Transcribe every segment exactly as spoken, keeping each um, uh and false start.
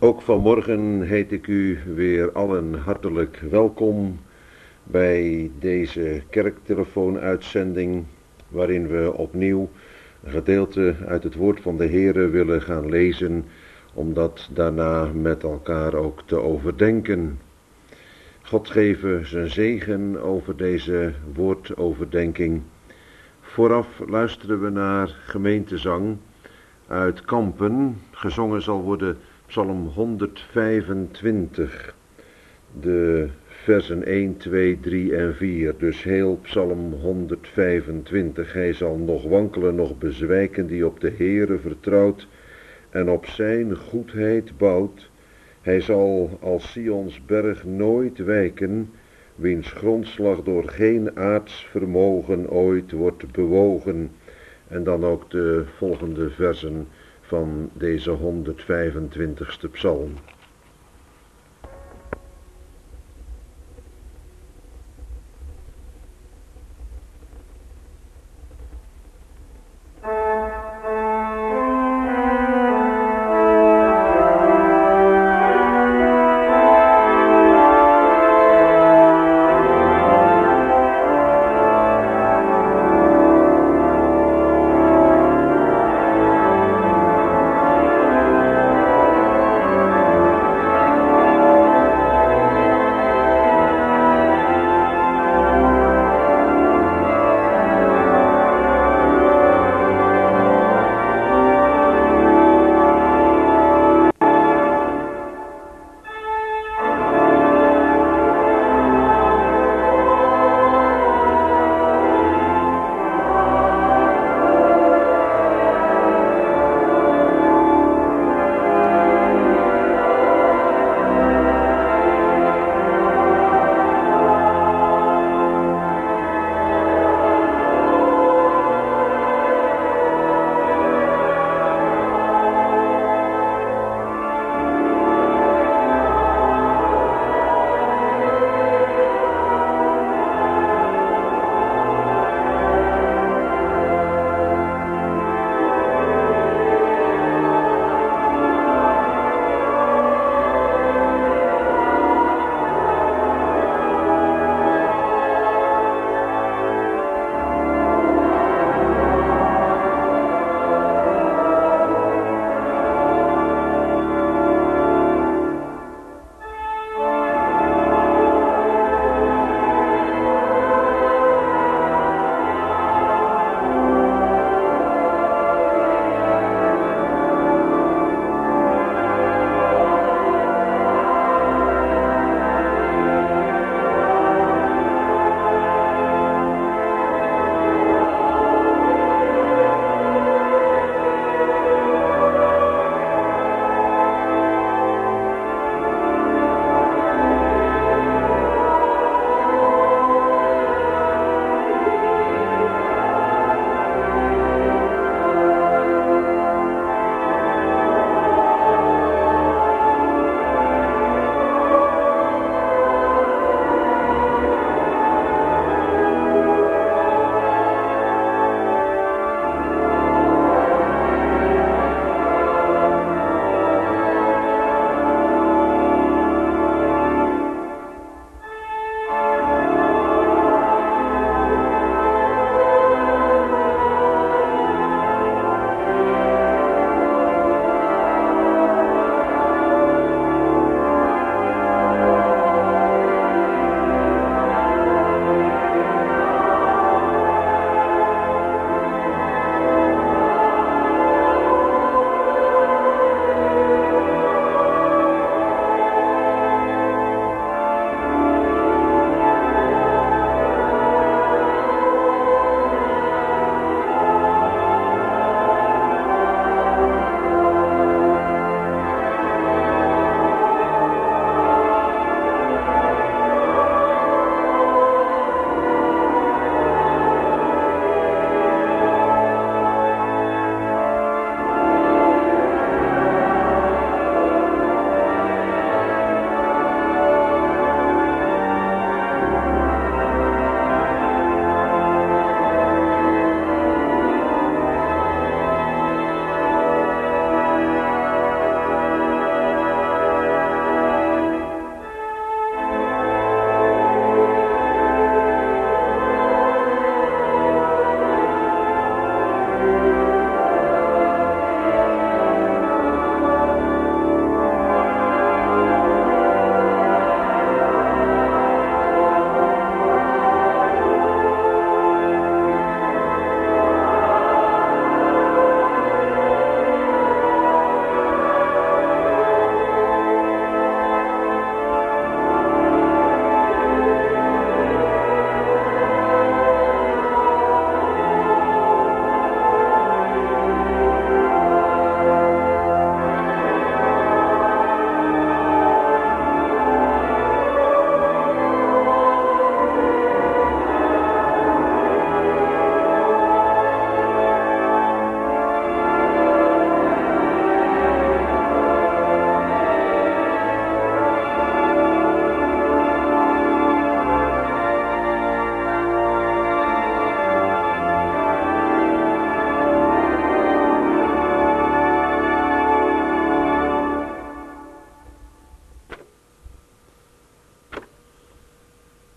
Ook vanmorgen heet ik u weer allen hartelijk welkom bij deze kerktelefoonuitzending, waarin we opnieuw een gedeelte uit het woord van de Heere willen gaan lezen, om dat daarna met elkaar ook te overdenken. God geven zijn zegen over deze woordoverdenking. Vooraf luisteren we naar gemeentezang uit Kampen. Gezongen zal worden Psalm honderdvijfentwintig, de versen één, twee, drie en vier. Dus heel Psalm honderdvijfentwintig. Hij zal nog wankelen, nog bezwijken die op de Heere vertrouwt en op zijn goedheid bouwt. Hij zal als Sions berg nooit wijken, wiens grondslag door geen aards vermogen ooit wordt bewogen. En dan ook de volgende versen van deze honderdvijfentwintigste psalm.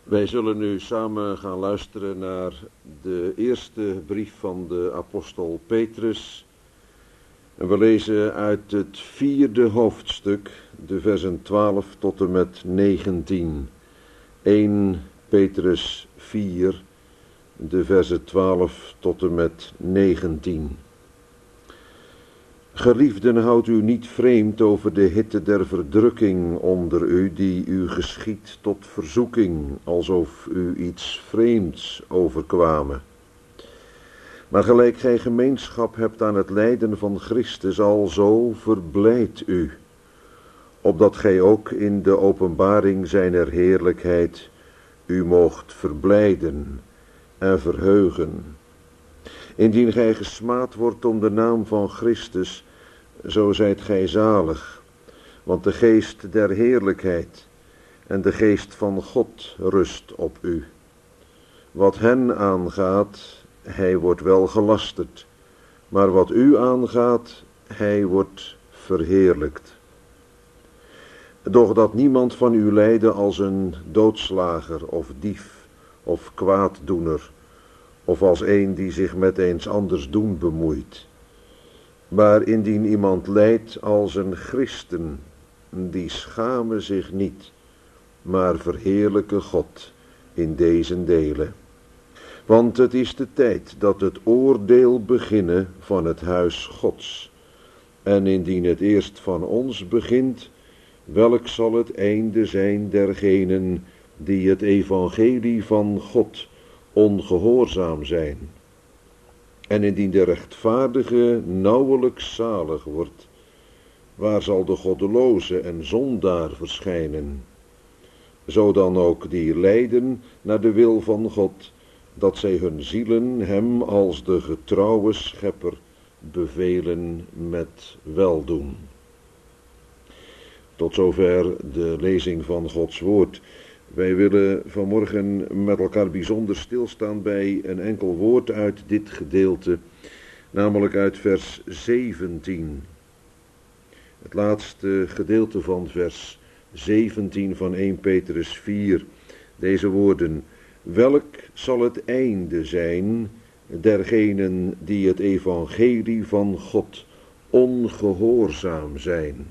Wij zullen nu samen gaan luisteren naar de eerste brief van de apostel Petrus. En we lezen uit het vierde hoofdstuk, de versen twaalf tot en met negentien. eerste Petrus vier, de versen twaalf tot en met negentien. Geliefden, houdt u niet vreemd over de hitte der verdrukking onder u, die u geschiedt tot verzoeking, alsof u iets vreemds overkwame. Maar gelijk gij gemeenschap hebt aan het lijden van Christus, alzo verblijdt u, opdat gij ook in de openbaring zijner heerlijkheid u moogt verblijden en verheugen. Indien gij gesmaad wordt om de naam van Christus, zo zijt gij zalig, want de geest der heerlijkheid en de geest van God rust op u. Wat hen aangaat, hij wordt wel gelasterd, maar wat u aangaat, hij wordt verheerlijkt. Doch dat niemand van u lijde als een doodslager of dief of kwaaddoener, of als een die zich met eens anders doen bemoeit. Maar indien iemand lijdt als een christen, die schame zich niet, maar verheerlijke God in deze delen. Want het is de tijd dat het oordeel beginne van het huis Gods. En indien het eerst van ons begint, welk zal het einde zijn dergenen die het evangelie van God ongehoorzaam zijn? En indien de rechtvaardige nauwelijks zalig wordt, waar zal de goddeloze en zondaar verschijnen? Zo dan ook die lijden naar de wil van God, dat zij hun zielen hem als de getrouwe schepper bevelen met weldoen. Tot zover de lezing van Gods woord. Wij willen vanmorgen met elkaar bijzonder stilstaan bij een enkel woord uit dit gedeelte, namelijk uit vers zeventien. Het laatste gedeelte van vers zeventien van eerste Petrus vier. Deze woorden: welk zal het einde zijn dergenen die het evangelie van God ongehoorzaam zijn?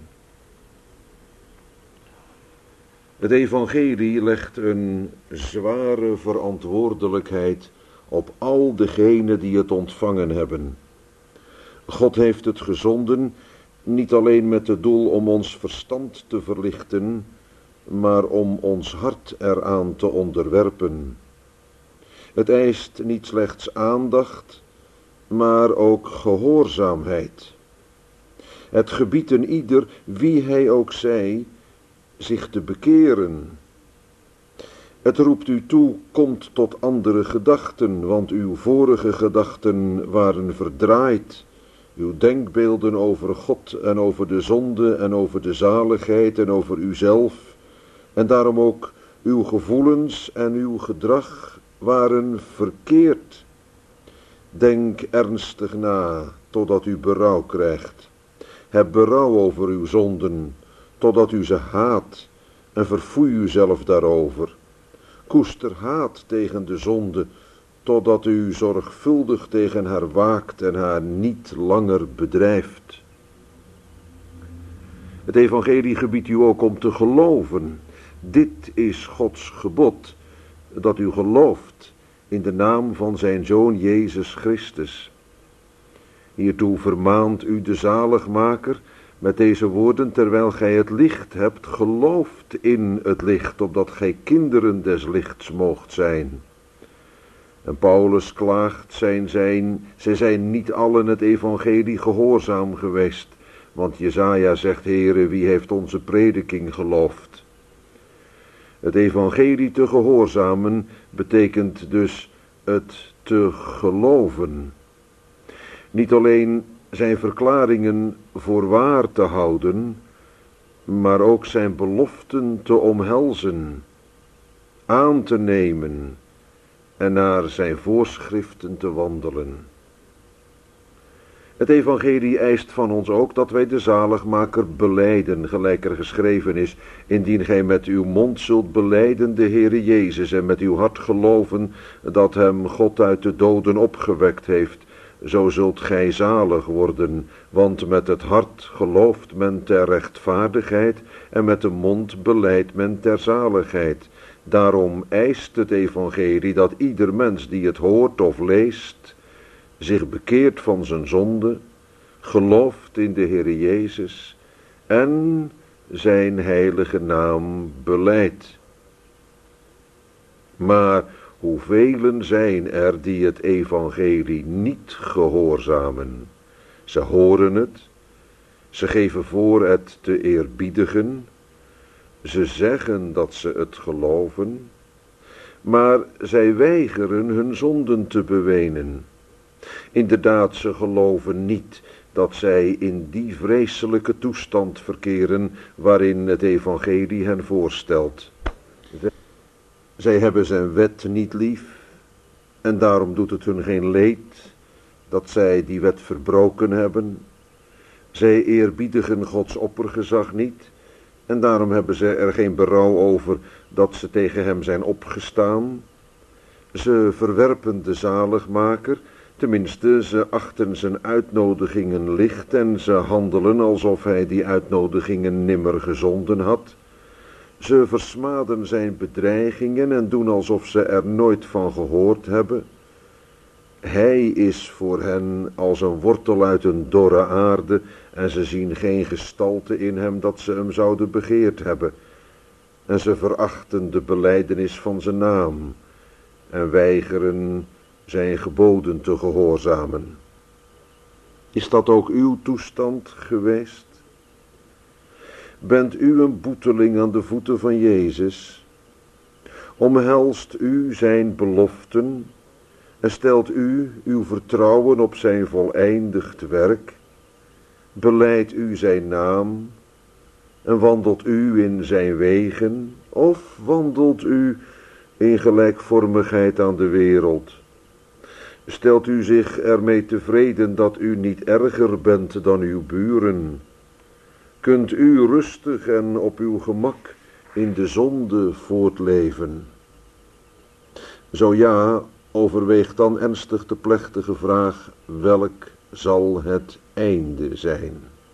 Het evangelie legt een zware verantwoordelijkheid op al degenen die het ontvangen hebben. God heeft het gezonden, niet alleen met het doel om ons verstand te verlichten, maar om ons hart eraan te onderwerpen. Het eist niet slechts aandacht, maar ook gehoorzaamheid. Het gebiedt een ieder, wie hij ook zij, zich te bekeren. Het roept u toe, komt tot andere gedachten, want uw vorige gedachten waren verdraaid. Uw denkbeelden over God en over de zonde en over de zaligheid en over uzelf, en daarom ook uw gevoelens en uw gedrag waren verkeerd. Denk ernstig na, totdat u berouw krijgt. Heb berouw over uw zonden, totdat u ze haat, en verfoei uzelf daarover. Koester haat tegen de zonde, totdat u zorgvuldig tegen haar waakt en haar niet langer bedrijft. Het evangelie gebiedt u ook om te geloven. Dit is Gods gebod, dat u gelooft in de naam van zijn Zoon Jezus Christus. Hiertoe vermaant u de zaligmaker met deze woorden: terwijl gij het licht hebt, gelooft in het licht, opdat gij kinderen des lichts moogt zijn. En Paulus klaagt, zijn, zijn, zij zijn niet allen het evangelie gehoorzaam geweest, want Jesaja zegt: Heere, wie heeft onze prediking geloofd? Het evangelie te gehoorzamen betekent dus het te geloven. Niet alleen zijn verklaringen voor waar te houden, maar ook zijn beloften te omhelzen, aan te nemen en naar zijn voorschriften te wandelen. Het evangelie eist van ons ook dat wij de zaligmaker belijden, gelijk er geschreven is: indien gij met uw mond zult belijden de Heere Jezus en met uw hart geloven dat hem God uit de doden opgewekt heeft, zo zult gij zalig worden, want met het hart gelooft men ter rechtvaardigheid en met de mond belijdt men ter zaligheid. Daarom eist het evangelie dat ieder mens die het hoort of leest zich bekeert van zijn zonde, gelooft in de Heere Jezus en zijn heilige naam belijdt. Maar hoevelen zijn er die het evangelie niet gehoorzamen? Ze horen het, ze geven voor het te eerbiedigen, ze zeggen dat ze het geloven, maar zij weigeren hun zonden te bewenen. Inderdaad, ze geloven niet dat zij in die vreselijke toestand verkeren waarin het evangelie hen voorstelt. Zij hebben zijn wet niet lief en daarom doet het hun geen leed dat zij die wet verbroken hebben. Zij eerbiedigen Gods oppergezag niet en daarom hebben ze er geen berouw over dat ze tegen hem zijn opgestaan. Ze verwerpen de zaligmaker, tenminste ze achten zijn uitnodigingen licht en ze handelen alsof hij die uitnodigingen nimmer gezonden had. Ze versmaden zijn bedreigingen en doen alsof ze er nooit van gehoord hebben. Hij is voor hen als een wortel uit een dorre aarde en ze zien geen gestalte in hem dat ze hem zouden begeerd hebben. En ze verachten de belijdenis van zijn naam en weigeren zijn geboden te gehoorzamen. Is dat ook uw toestand geweest? Bent u een boeteling aan de voeten van Jezus? Omhelst u zijn beloften en stelt u uw vertrouwen op zijn voleindigd werk? Belijdt u zijn naam en wandelt u in zijn wegen, of wandelt u in gelijkvormigheid aan de wereld? Stelt u zich ermee tevreden dat u niet erger bent dan uw buren? Kunt u rustig en op uw gemak in de zonde voortleven? Zo ja, overweeg dan ernstig de plechtige vraag: welk zal het einde zijn?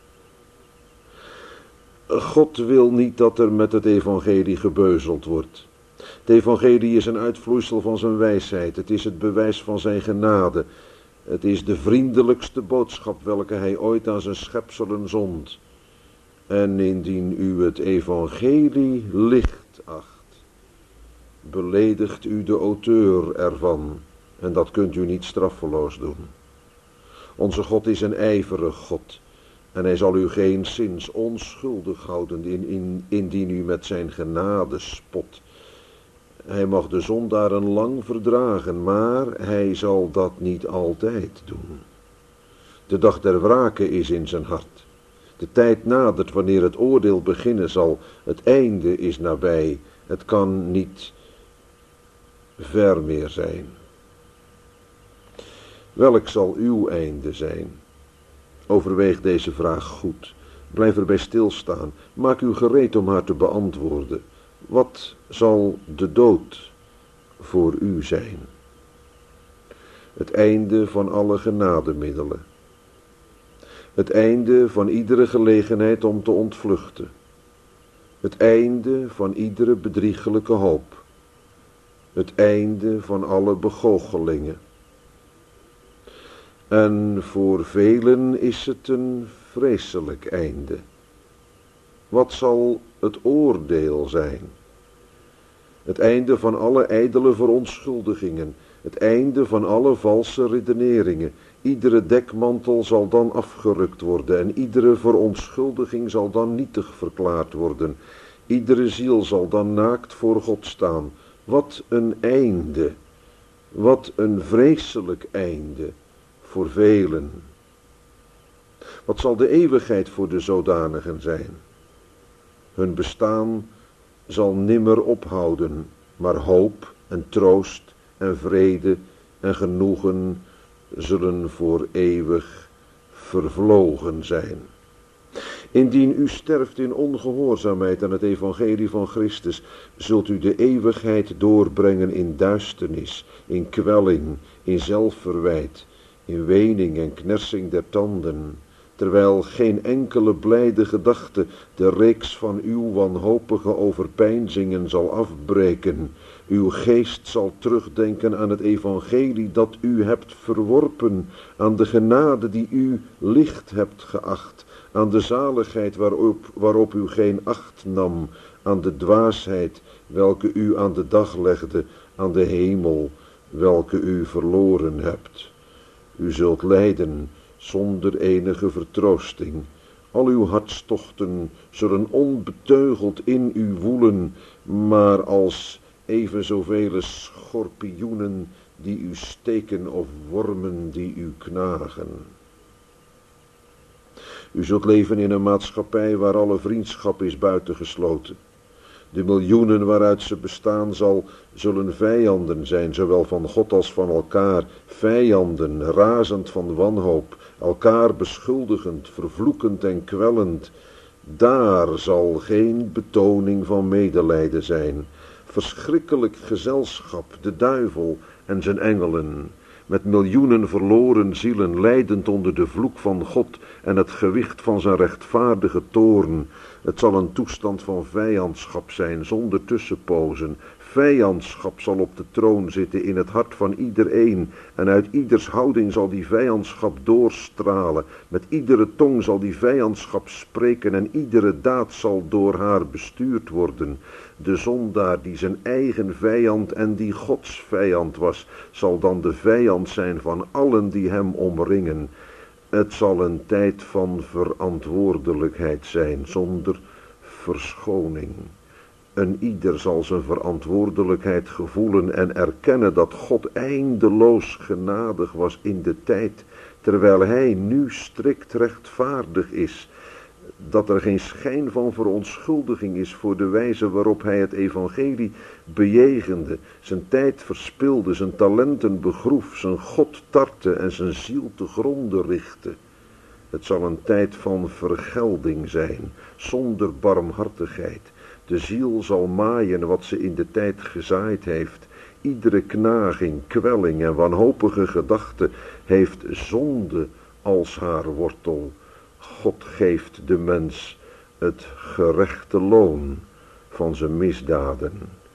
God wil niet dat er met het evangelie gebeuzeld wordt. Het evangelie is een uitvloeisel van zijn wijsheid. Het is het bewijs van zijn genade. Het is de vriendelijkste boodschap welke hij ooit aan zijn schepselen zond. En indien u het evangelie licht acht, beledigt u de auteur ervan. En dat kunt u niet straffeloos doen. Onze God is een ijverig God. En hij zal u geenszins onschuldig houden in, in, indien u met zijn genade spot. Hij mag de zondaren lang verdragen, maar hij zal dat niet altijd doen. De dag der wrake is in zijn hart. De tijd nadert wanneer het oordeel beginnen zal. Het einde is nabij. Het kan niet ver meer zijn. Welk zal uw einde zijn? Overweeg deze vraag goed. Blijf erbij stilstaan. Maak u gereed om haar te beantwoorden. Wat zal de dood voor u zijn? Het einde van alle genademiddelen. Het einde van iedere gelegenheid om te ontvluchten. Het einde van iedere bedriegelijke hoop. Het einde van alle begoochelingen. En voor velen is het een vreselijk einde. Wat zal het oordeel zijn? Het einde van alle ijdele verontschuldigingen. Het einde van alle valse redeneringen. Iedere dekmantel zal dan afgerukt worden en iedere verontschuldiging zal dan nietig verklaard worden. Iedere ziel zal dan naakt voor God staan. Wat een einde. Wat een vreselijk einde voor velen. Wat zal de eeuwigheid voor de zodanigen zijn? Hun bestaan zal nimmer ophouden, maar hoop en troost en vrede en genoegen zullen voor eeuwig vervlogen zijn. Indien u sterft in ongehoorzaamheid aan het evangelie van Christus, zult u de eeuwigheid doorbrengen in duisternis, in kwelling, in zelfverwijt, in wening en knersing der tanden, terwijl geen enkele blijde gedachte de reeks van uw wanhopige overpeinzingen zal afbreken. Uw geest zal terugdenken aan het evangelie dat u hebt verworpen, aan de genade die u licht hebt geacht, aan de zaligheid waarop, waarop u geen acht nam, aan de dwaasheid welke u aan de dag legde, aan de hemel welke u verloren hebt. U zult lijden zonder enige vertroosting. Al uw hartstochten zullen onbeteugeld in u woelen, maar als even zoveel schorpioenen die u steken of wormen die u knagen. U zult leven in een maatschappij waar alle vriendschap is buitengesloten. De miljoenen waaruit ze bestaan zal, zullen vijanden zijn, zowel van God als van elkaar, vijanden, razend van wanhoop, elkaar beschuldigend, vervloekend en kwellend. Daar zal geen betoning van medelijden zijn. Verschrikkelijk gezelschap, de duivel en zijn engelen, met miljoenen verloren zielen, lijdend onder de vloek van God en het gewicht van zijn rechtvaardige toorn. Het zal een toestand van vijandschap zijn, zonder tussenpozen. Vijandschap zal op de troon zitten in het hart van iedereen, en uit ieders houding zal die vijandschap doorstralen. Met iedere tong zal die vijandschap spreken en iedere daad zal door haar bestuurd worden. De zondaar die zijn eigen vijand en die Gods vijand was, zal dan de vijand zijn van allen die hem omringen. Het zal een tijd van verantwoordelijkheid zijn, zonder verschoning. En ieder zal zijn verantwoordelijkheid gevoelen en erkennen dat God eindeloos genadig was in de tijd, terwijl hij nu strikt rechtvaardig is. Dat er geen schijn van verontschuldiging is voor de wijze waarop hij het evangelie bejegende, zijn tijd verspilde, zijn talenten begroef, zijn God tartte en zijn ziel te gronde richtte. Het zal een tijd van vergelding zijn, zonder barmhartigheid. De ziel zal maaien wat ze in de tijd gezaaid heeft. Iedere knaging, kwelling en wanhopige gedachte heeft zonde als haar wortel. God geeft de mens het gerechte loon van zijn misdaden.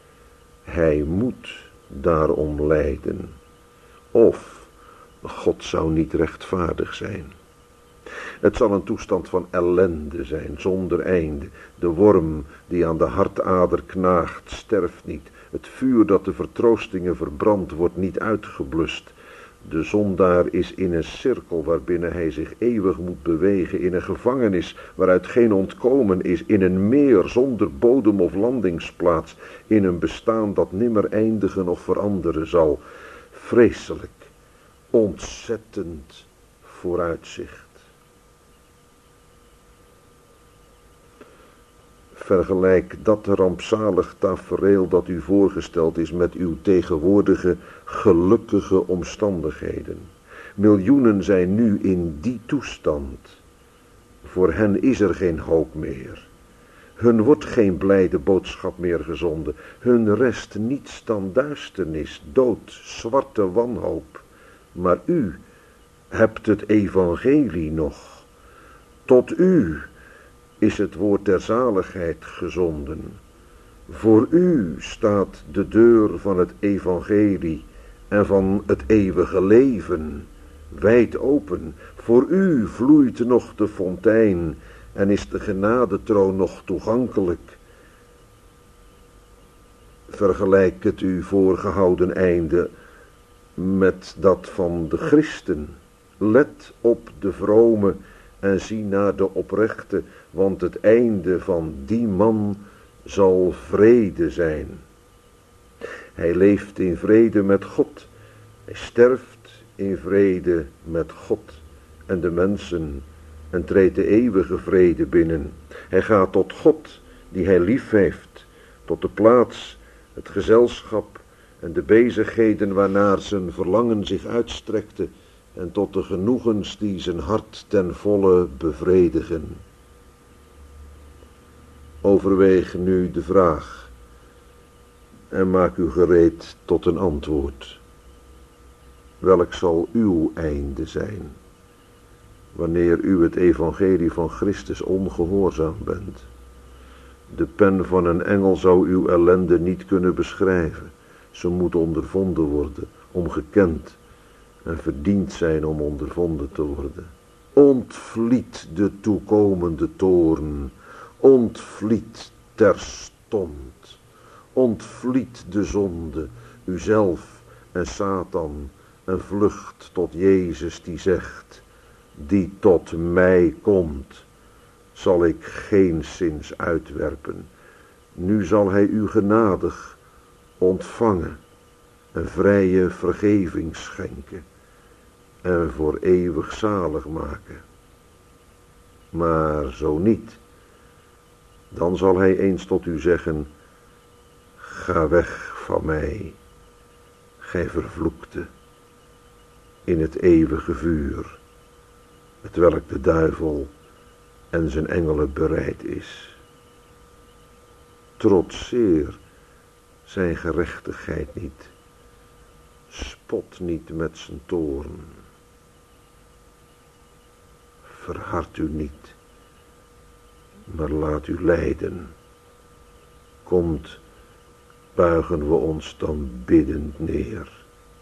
Hij moet daarom lijden. Of God zou niet rechtvaardig zijn. Het zal een toestand van ellende zijn, zonder einde. De worm die aan de hartader knaagt, sterft niet. Het vuur dat de vertroostingen verbrandt, wordt niet uitgeblust. De zondaar is in een cirkel waarbinnen hij zich eeuwig moet bewegen, in een gevangenis waaruit geen ontkomen is, in een meer zonder bodem of landingsplaats, in een bestaan dat nimmer eindigen of veranderen zal. Vreselijk, ontzettend vooruitzicht. Vergelijk dat rampzalig tafereel dat u voorgesteld is met uw tegenwoordige gelukkige omstandigheden. Miljoenen zijn nu in die toestand. Voor hen is er geen hoop meer. Hun wordt geen blijde boodschap meer gezonden. Hun rest niets dan duisternis, dood, zwarte wanhoop. Maar u hebt het evangelie nog. Tot u is het woord der zaligheid gezonden. Voor u staat de deur van het evangelie en van het eeuwige leven wijd open. Voor u vloeit nog de fontein en is de genadetroon nog toegankelijk. Vergelijk het uw voorgehouden einde met dat van de christen. Let op de vrome en zie naar de oprechte, want het einde van die man zal vrede zijn. Hij leeft in vrede met God. Hij sterft in vrede met God en de mensen en treedt de eeuwige vrede binnen. Hij gaat tot God, die hij lief heeft, tot de plaats, het gezelschap en de bezigheden waarnaar zijn verlangen zich uitstrekte. en tot de genoegens die zijn hart ten volle bevredigen. Overweeg nu de vraag en maak u gereed tot een antwoord. Welk zal uw einde zijn, wanneer u het evangelie van Christus ongehoorzaam bent? De pen van een engel zou uw ellende niet kunnen beschrijven. Ze moet ondervonden worden, om gekend en verdiend zijn om ondervonden te worden. Ontvliet de toekomende toorn, ontvliet terstond, ontvliet de zonde, uzelf en Satan, en vlucht tot Jezus die zegt, die tot mij komt, zal ik geenszins uitwerpen. Nu zal hij u genadig ontvangen, een vrije vergeving schenken en voor eeuwig zalig maken. Maar zo niet, dan zal hij eens tot u zeggen, ga weg van mij, gij vervloekte, in het eeuwige vuur, hetwelk de duivel en zijn engelen bereid is. Trotseer zijn gerechtigheid niet, spot niet met zijn toorn. Verhard u niet, maar laat u leiden. Komt, buigen we ons dan biddend neer.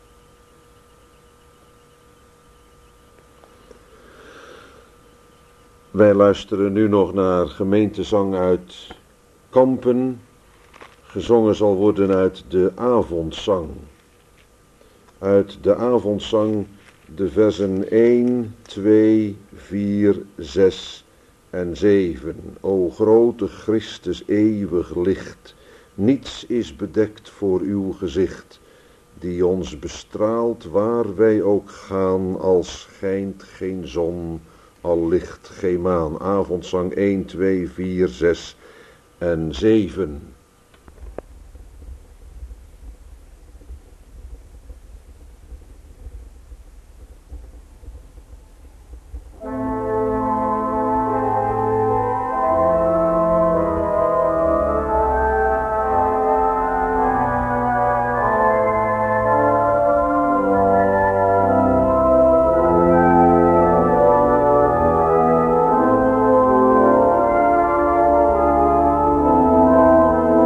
Wij luisteren nu nog naar gemeentezang uit Kampen, gezongen zal worden uit de avondzang. Uit de avondzang de versen één, twee, vier, zes en zeven. O grote Christus eeuwig licht, niets is bedekt voor uw gezicht, die ons bestraalt waar wij ook gaan, al schijnt geen zon, al licht geen maan. Avondzang één, twee, vier, zes en zeven. O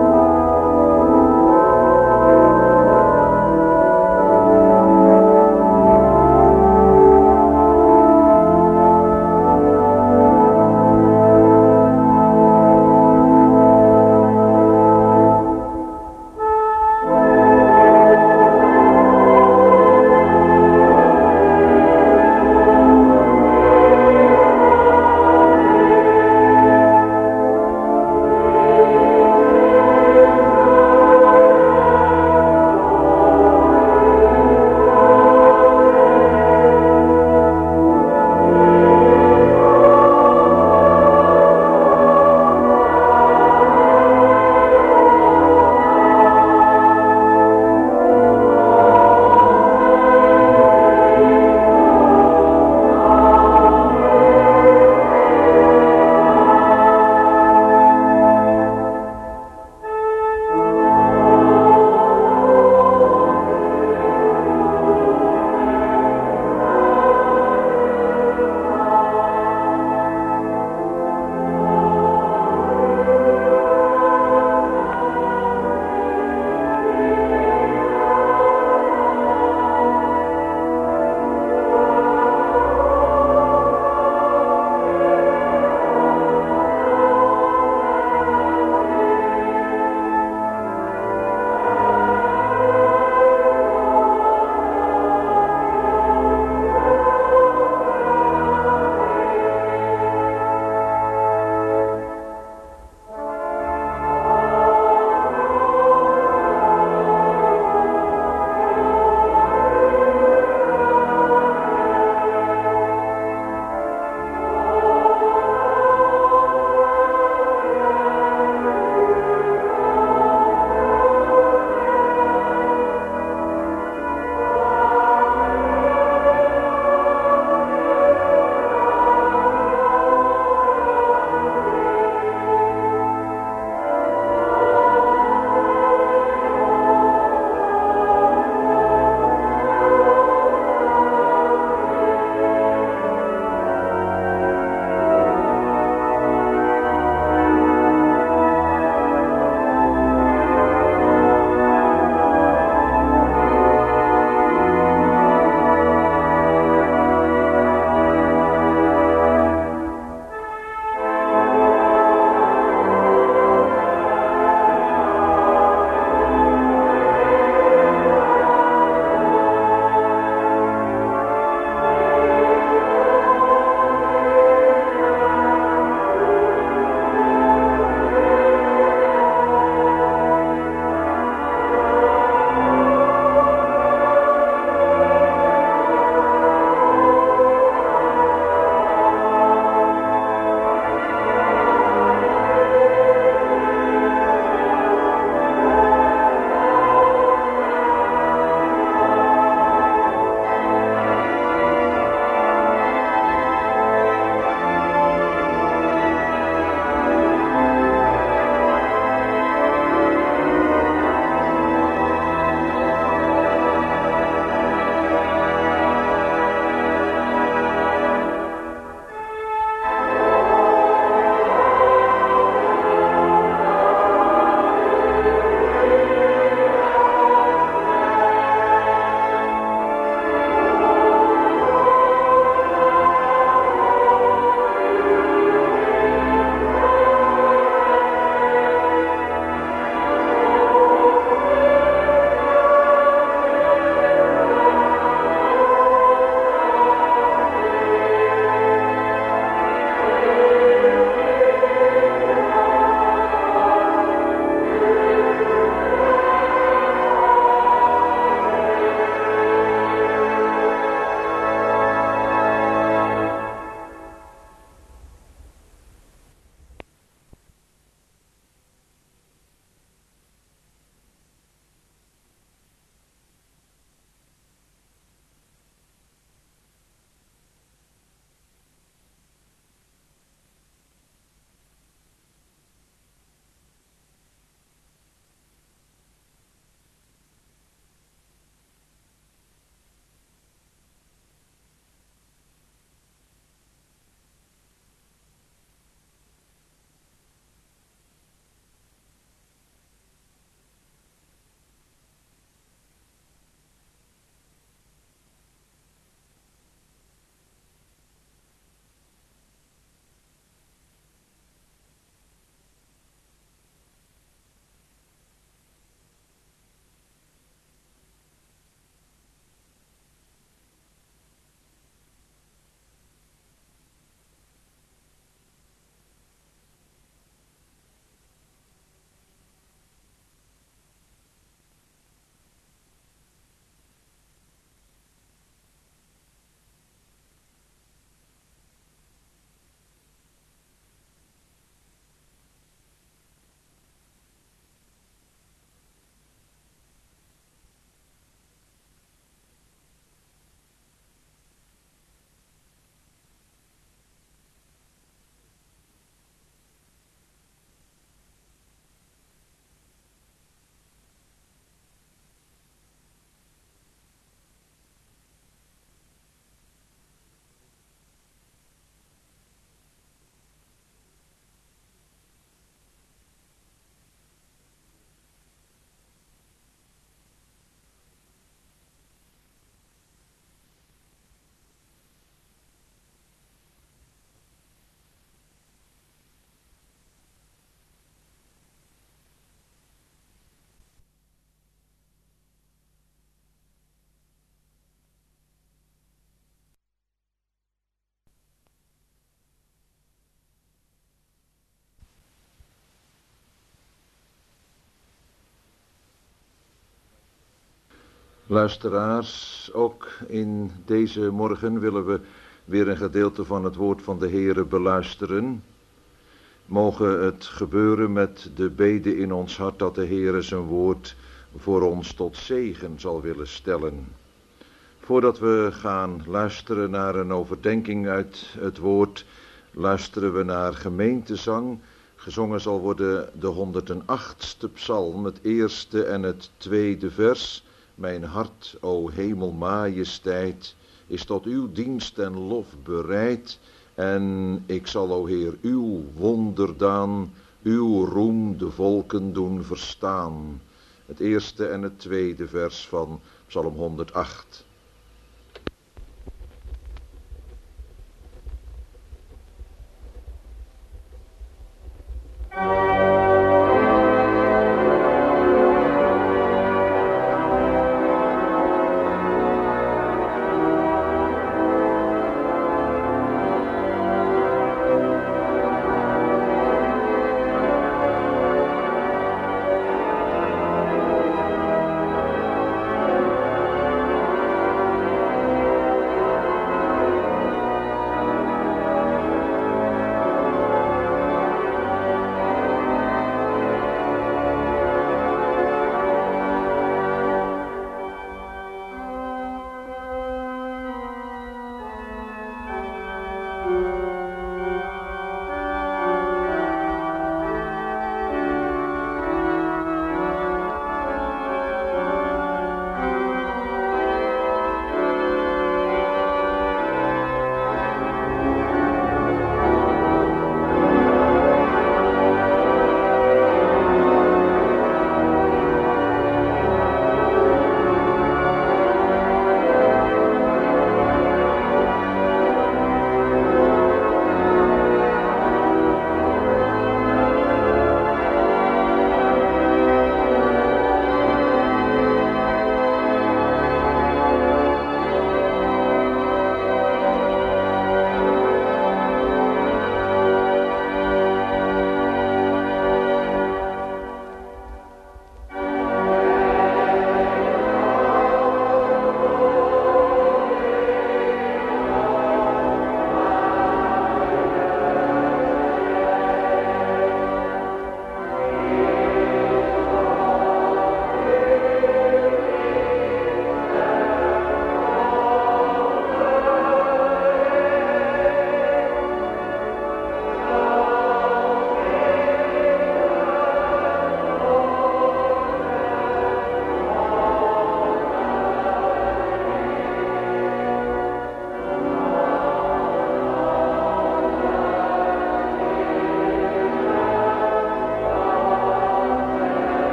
Luisteraars, ook in deze morgen willen we weer een gedeelte van het woord van de Heere beluisteren. Mogen het gebeuren met de bede in ons hart dat de Heere zijn woord voor ons tot zegen zal willen stellen. Voordat we gaan luisteren naar een overdenking uit het woord, luisteren we naar gemeentezang. Gezongen zal worden de honderdachtste psalm, het eerste en het tweede vers. Mijn hart, o hemelmajesteit, is tot uw dienst en lof bereid. En ik zal, o Heer, uw wonderdaan, uw roem de volken doen verstaan. Het eerste en het tweede vers van psalm honderdacht.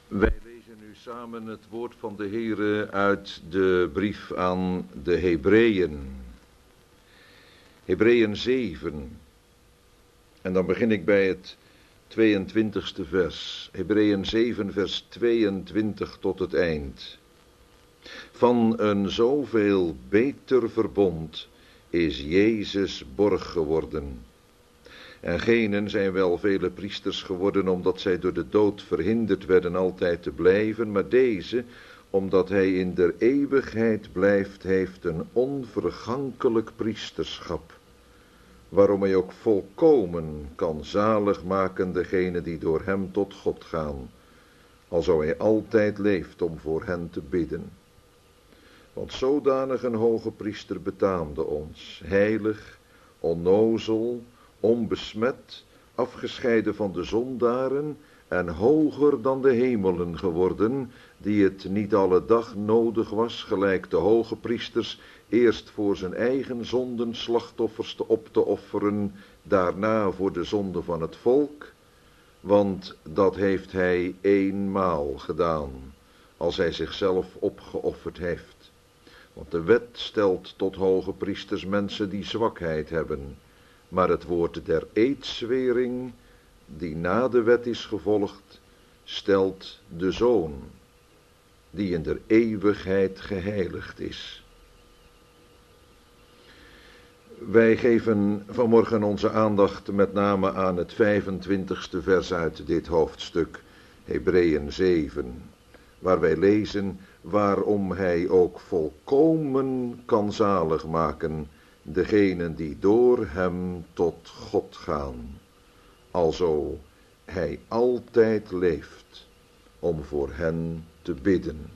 Wij lezen nu samen het woord van de Heere uit de brief aan de Hebreeën. Hebreeën zeven. En dan begin ik bij het tweeëntwintigste vers. Hebreeën zeven vers tweeëntwintig tot het eind. Van een zoveel beter verbond is Jezus borg geworden. En genen zijn wel vele priesters geworden, omdat zij door de dood verhinderd werden altijd te blijven, maar deze, omdat hij in der eeuwigheid blijft, heeft een onvergankelijk priesterschap, waarom hij ook volkomen kan zalig maken degene die door hem tot God gaan, alzo hij altijd leeft om voor hen te bidden. Want zodanig een hoge priester betaamde ons, heilig, onnozel, onbesmet, afgescheiden van de zondaren en hoger dan de hemelen geworden, die het niet alle dag nodig was, gelijk de hoge priesters, eerst voor zijn eigen zonden slachtoffers te op te offeren, daarna voor de zonde van het volk, want dat heeft hij eenmaal gedaan, als hij zichzelf opgeofferd heeft. Want de wet stelt tot hoge priesters mensen die zwakheid hebben, maar het woord der eedzwering, die na de wet is gevolgd, stelt de Zoon, die in der eeuwigheid geheiligd is. Wij geven vanmorgen onze aandacht met name aan het vijfentwintigste vers uit dit hoofdstuk, Hebreeën zeven, waar wij lezen waarom hij ook volkomen kan zalig maken degenen die door hem tot God gaan, alzo hij altijd leeft om voor hen te bidden.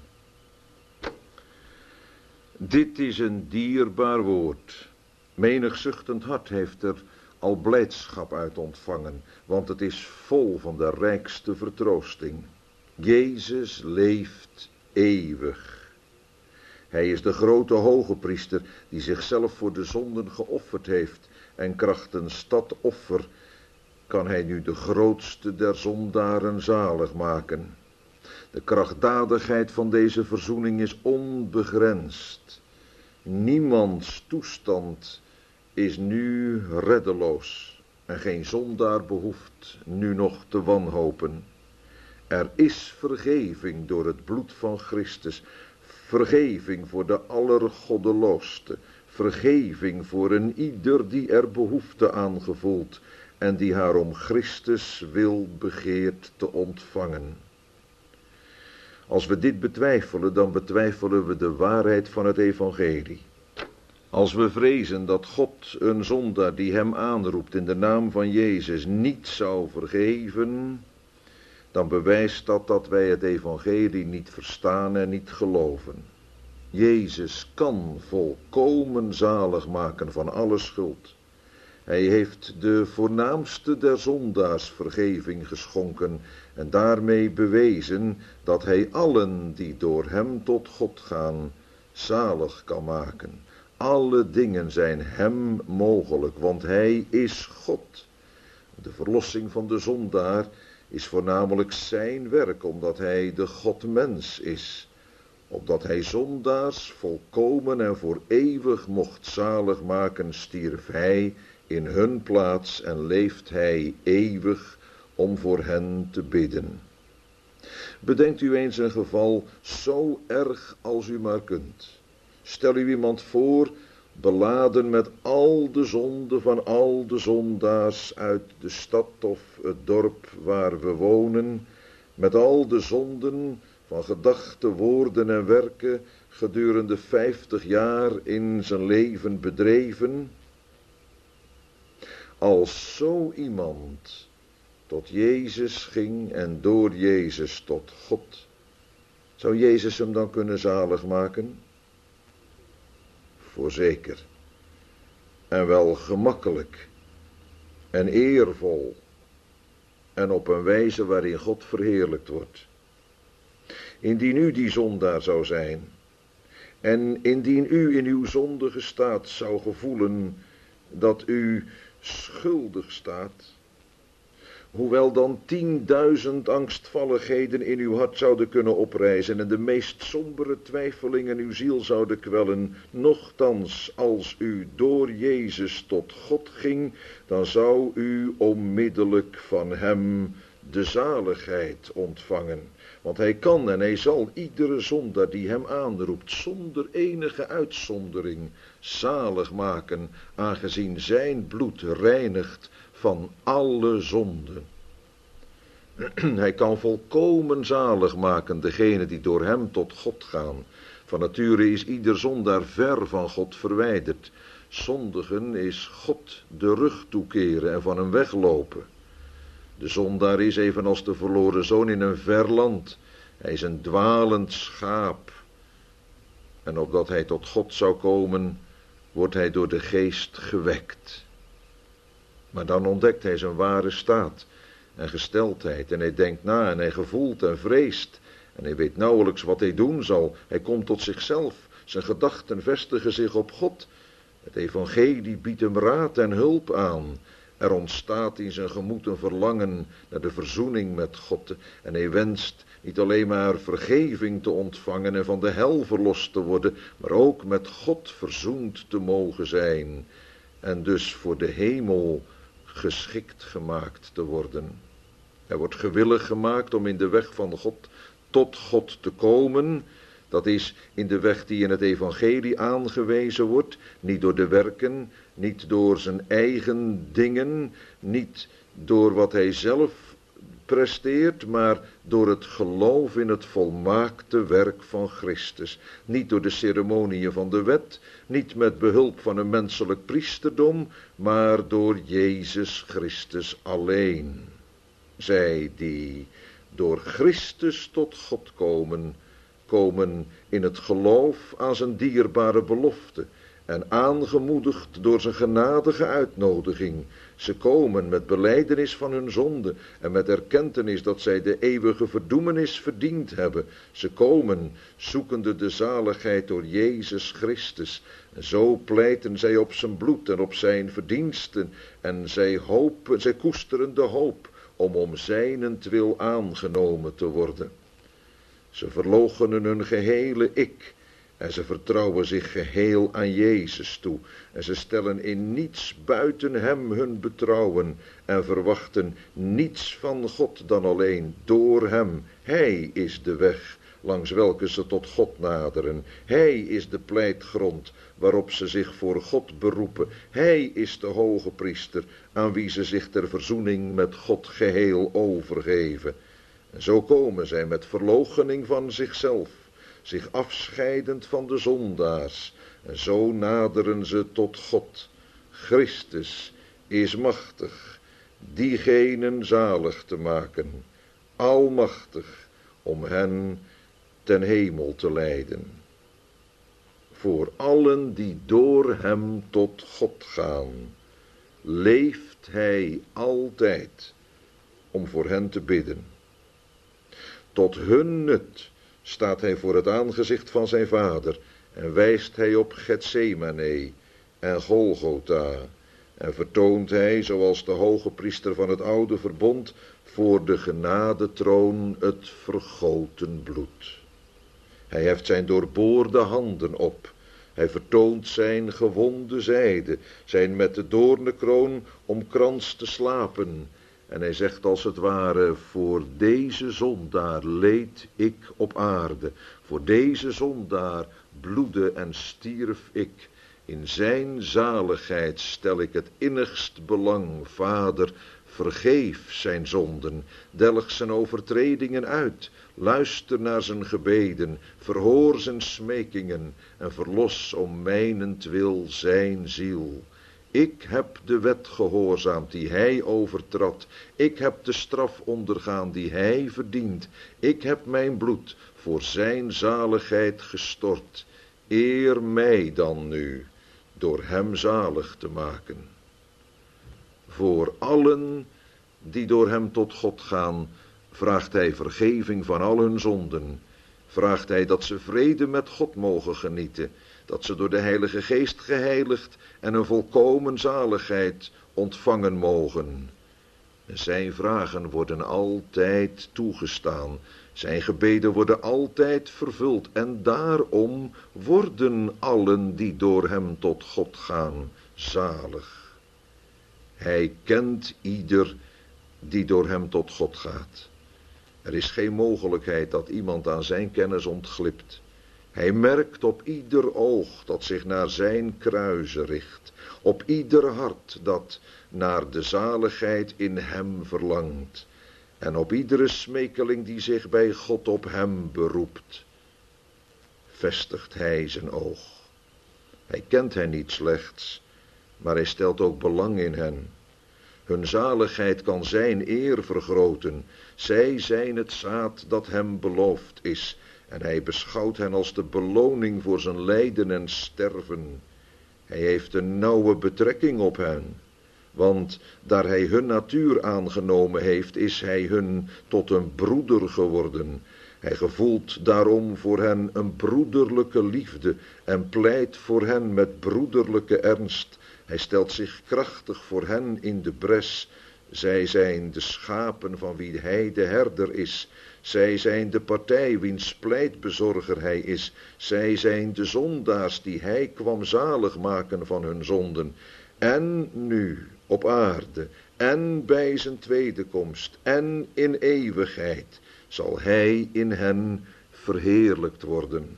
Dit is een dierbaar woord. Menig zuchtend hart heeft er al blijdschap uit ontvangen, want het is vol van de rijkste vertroosting. Jezus leeft eeuwig. Hij is de grote hoge priester die zichzelf voor de zonden geofferd heeft, en krachtens dat offer kan hij nu de grootste der zondaren zalig maken. De krachtdadigheid van deze verzoening is onbegrensd. Niemands toestand is nu reddeloos en geen zondaar behoeft nu nog te wanhopen. Er is vergeving door het bloed van Christus, vergeving voor de allergoddelooste, vergeving voor een ieder die er behoefte aan gevoelt en die haar om Christus wil begeert te ontvangen. Als we dit betwijfelen, dan betwijfelen we de waarheid van het evangelie. Als we vrezen dat God een zondaar die hem aanroept in de naam van Jezus niet zou vergeven, dan bewijst dat dat wij het evangelie niet verstaan en niet geloven. Jezus kan volkomen zalig maken van alle schuld. Hij heeft de voornaamste der zondaars vergeving geschonken en daarmee bewezen dat hij allen die door hem tot God gaan zalig kan maken. Alle dingen zijn hem mogelijk, want hij is God. De verlossing van de zondaar is voornamelijk zijn werk, omdat hij de Godmens is. Opdat hij zondaars volkomen en voor eeuwig mocht zalig maken, stierf hij in hun plaats en leeft hij eeuwig om voor hen te bidden. Bedenkt u eens een geval zo erg als u maar kunt. Stel u iemand voor, beladen met al de zonden van al de zondaars uit de stad of het dorp waar we wonen, met al de zonden van gedachten, woorden en werken gedurende vijftig jaar in zijn leven bedreven. Als zo iemand tot Jezus ging en door Jezus tot God, zou Jezus hem dan kunnen zalig maken? Voorzeker. En wel gemakkelijk en eervol en op een wijze waarin God verheerlijkt wordt. Indien u die zondaar zou zijn en indien u in uw zondige staat zou gevoelen dat u schuldig staat, hoewel dan tienduizend angstvalligheden in uw hart zouden kunnen oprijzen en de meest sombere twijfelingen uw ziel zouden kwellen, nochtans, als u door Jezus tot God ging, dan zou u onmiddellijk van hem de zaligheid ontvangen. Want hij kan en hij zal iedere zondaar die hem aanroept, zonder enige uitzondering, zalig maken, aangezien zijn bloed reinigt van alle zonden. Hij kan volkomen zalig maken degene die door hem tot God gaan. Van nature is ieder zondaar ver van God verwijderd. Zondigen is God de rug toekeren en van hem weglopen. De zondaar is evenals de verloren zoon in een ver land. Hij is een dwalend schaap. En opdat hij tot God zou komen, wordt hij door de geest gewekt. Maar dan ontdekt hij zijn ware staat en gesteldheid en hij denkt na en hij gevoelt en vreest en hij weet nauwelijks wat hij doen zal. Hij komt tot zichzelf, zijn gedachten vestigen zich op God. Het evangelie biedt hem raad en hulp aan. Er ontstaat in zijn gemoed een verlangen naar de verzoening met God en hij wenst niet alleen maar vergeving te ontvangen en van de hel verlost te worden, maar ook met God verzoend te mogen zijn en dus voor de hemel geschikt gemaakt te worden. Hij wordt gewillig gemaakt om in de weg van God tot God te komen. Dat is in de weg die in het evangelie aangewezen wordt, niet door de werken, niet door zijn eigen dingen, niet door wat hij zelf presteert, maar door het geloof in het volmaakte werk van Christus. Niet door de ceremoniën van de wet, niet met behulp van een menselijk priesterdom, maar door Jezus Christus alleen. Zij die door Christus tot God komen, komen in het geloof aan zijn dierbare belofte en aangemoedigd door zijn genadige uitnodiging. Ze komen met belijdenis van hun zonde en met erkentenis dat zij de eeuwige verdoemenis verdiend hebben. Ze komen zoekende de zaligheid door Jezus Christus. En zo pleiten zij op zijn bloed en op zijn verdiensten en zij hopen, zij koesteren de hoop om om zijnentwil aangenomen te worden. Ze verloochenen hun gehele ik en ze vertrouwen zich geheel aan Jezus toe. En ze stellen in niets buiten hem hun betrouwen en verwachten niets van God dan alleen door hem. Hij is de weg langs welke ze tot God naderen. Hij is de pleitgrond waarop ze zich voor God beroepen. Hij is de hoge priester aan wie ze zich ter verzoening met God geheel overgeven. En zo komen zij met verloochening van zichzelf, zich afscheidend van de zondaars, en zo naderen ze tot God. Christus is machtig, diegenen zalig te maken, almachtig om hen ten hemel te leiden. Voor allen die door hem tot God gaan, leeft hij altijd om voor hen te bidden. Tot hun nut staat hij voor het aangezicht van zijn vader en wijst hij op Getsemane en Golgotha en vertoont hij, zoals de hoge priester van het oude verbond, voor de genadetroon het vergoten bloed. Hij heft zijn doorboorde handen op, hij vertoont zijn gewonde zijde, zijn met de doornenkroon omkranste slapen. En hij zegt als het ware, voor deze zondaar leed ik op aarde. Voor deze zondaar bloedde en stierf ik. In zijn zaligheid stel ik het innigst belang. Vader, vergeef zijn zonden. Delg zijn overtredingen uit. Luister naar zijn gebeden. Verhoor zijn smekingen. En verlos om mijnentwil zijn ziel. Ik heb de wet gehoorzaamd die hij overtrad. Ik heb de straf ondergaan die hij verdient. Ik heb mijn bloed voor zijn zaligheid gestort. Eer mij dan nu, door hem zalig te maken. Voor allen die door hem tot God gaan, vraagt hij vergeving van al hun zonden. Vraagt hij dat ze vrede met God mogen genieten. Dat ze door de Heilige Geest geheiligd en een volkomen zaligheid ontvangen mogen. Zijn vragen worden altijd toegestaan. Zijn gebeden worden altijd vervuld. En daarom worden allen die door hem tot God gaan zalig. Hij kent ieder die door hem tot God gaat. Er is geen mogelijkheid dat iemand aan zijn kennis ontglipt. Hij merkt op ieder oog dat zich naar zijn kruis richt. Op ieder hart dat naar de zaligheid in hem verlangt. En op iedere smekeling die zich bij God op hem beroept, vestigt hij zijn oog. Hij kent hen niet slechts, maar hij stelt ook belang in hen. Hun zaligheid kan zijn eer vergroten. Zij zijn het zaad dat hem beloofd is. En hij beschouwt hen als de beloning voor zijn lijden en sterven. Hij heeft een nauwe betrekking op hen. Want daar hij hun natuur aangenomen heeft, is hij hun tot een broeder geworden. Hij gevoelt daarom voor hen een broederlijke liefde en pleit voor hen met broederlijke ernst. Hij stelt zich krachtig voor hen in de bres. Zij zijn de schapen van wie hij de herder is. Zij zijn de partij wiens pleitbezorger hij is. Zij zijn de zondaars die hij kwam zalig maken van hun zonden. En nu op aarde en bij zijn tweede komst en in eeuwigheid zal hij in hen verheerlijkt worden.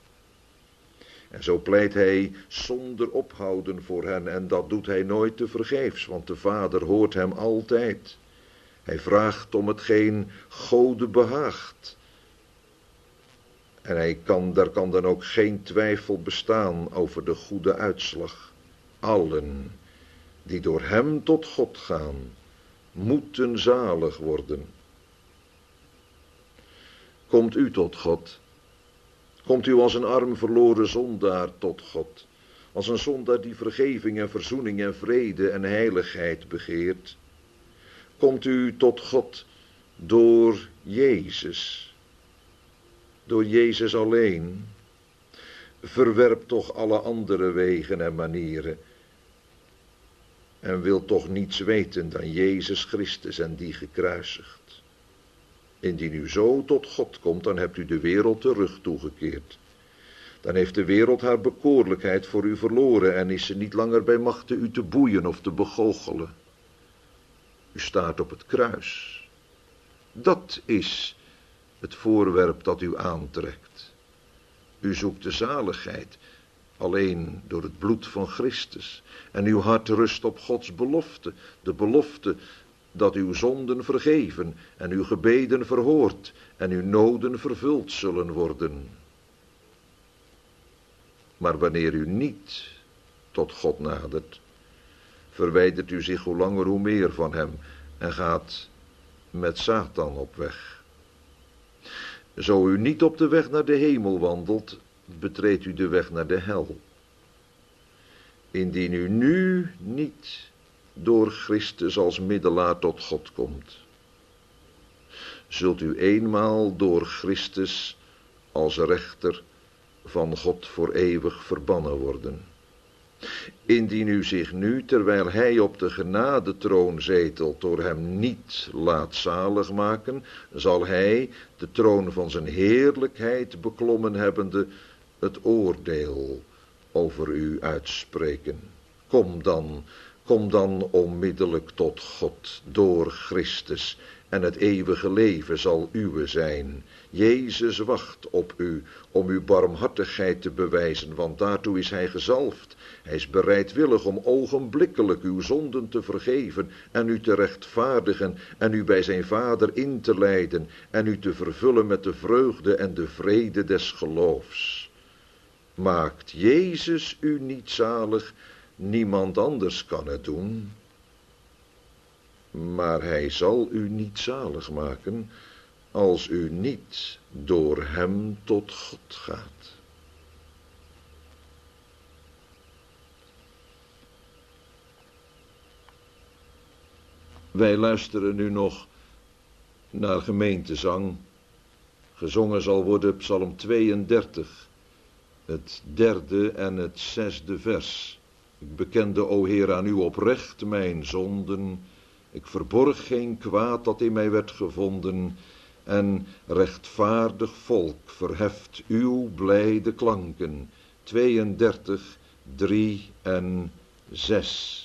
En zo pleit hij zonder ophouden voor hen, en dat doet hij nooit tevergeefs, want de Vader hoort hem altijd. Hij vraagt om hetgeen Gode behaagt. En hij kan, daar kan dan ook geen twijfel bestaan over de goede uitslag. Allen die door hem tot God gaan, moeten zalig worden. Komt u tot God? Komt u als een arm verloren zondaar tot God? Als een zondaar die vergeving en verzoening en vrede en heiligheid begeert? Komt u tot God door Jezus? Door Jezus alleen? Verwerp toch alle andere wegen en manieren. En wil toch niets weten dan Jezus Christus en die gekruisigd. Indien u zo tot God komt, dan hebt u de wereld de rug toegekeerd. Dan heeft de wereld haar bekoorlijkheid voor u verloren en is ze niet langer bij machte u te boeien of te begoochelen. U staat op het kruis. Dat is het voorwerp dat u aantrekt. U zoekt de zaligheid alleen door het bloed van Christus. En uw hart rust op Gods belofte, de belofte dat uw zonden vergeven en uw gebeden verhoord en uw noden vervuld zullen worden. Maar wanneer u niet tot God nadert, verwijdert u zich hoe langer hoe meer van hem en gaat met Satan op weg. Zo u niet op de weg naar de hemel wandelt, betreedt u de weg naar de hel. Indien u nu niet door Christus als middelaar tot God komt, zult u eenmaal door Christus als rechter van God voor eeuwig verbannen worden. Indien u zich nu, terwijl hij op de genadetroon zetelt, door hem niet laat zalig maken, zal hij, de troon van zijn heerlijkheid beklommen hebbende, het oordeel over u uitspreken. Kom dan, kom dan onmiddellijk tot God door Christus, en het eeuwige leven zal uwe zijn. Jezus wacht op u om uw barmhartigheid te bewijzen, want daartoe is hij gezalfd. Hij is bereidwillig om ogenblikkelijk uw zonden te vergeven en u te rechtvaardigen en u bij zijn Vader in te leiden en u te vervullen met de vreugde en de vrede des geloofs. Maakt Jezus u niet zalig, niemand anders kan het doen. Maar hij zal u niet zalig maken als u niet door hem tot God gaat. Wij luisteren nu nog naar gemeentezang. Gezongen zal worden Psalm tweeëndertig, het derde en het zesde vers. Ik bekende, o Heer, aan u oprecht mijn zonden. Ik verborg geen kwaad dat in mij werd gevonden. En rechtvaardig volk verheft uw blijde klanken. tweeëndertig, drie en zes.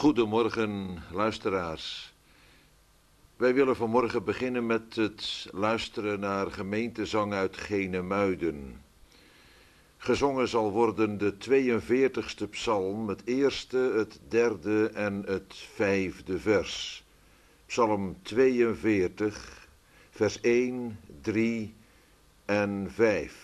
Goedemorgen, luisteraars. Wij willen vanmorgen beginnen met het luisteren naar gemeentezang uit Genemuiden. Gezongen zal worden de tweeënveertigste psalm, het eerste, het derde en het vijfde vers. Psalm tweeënveertig, vers één, drie en vijf.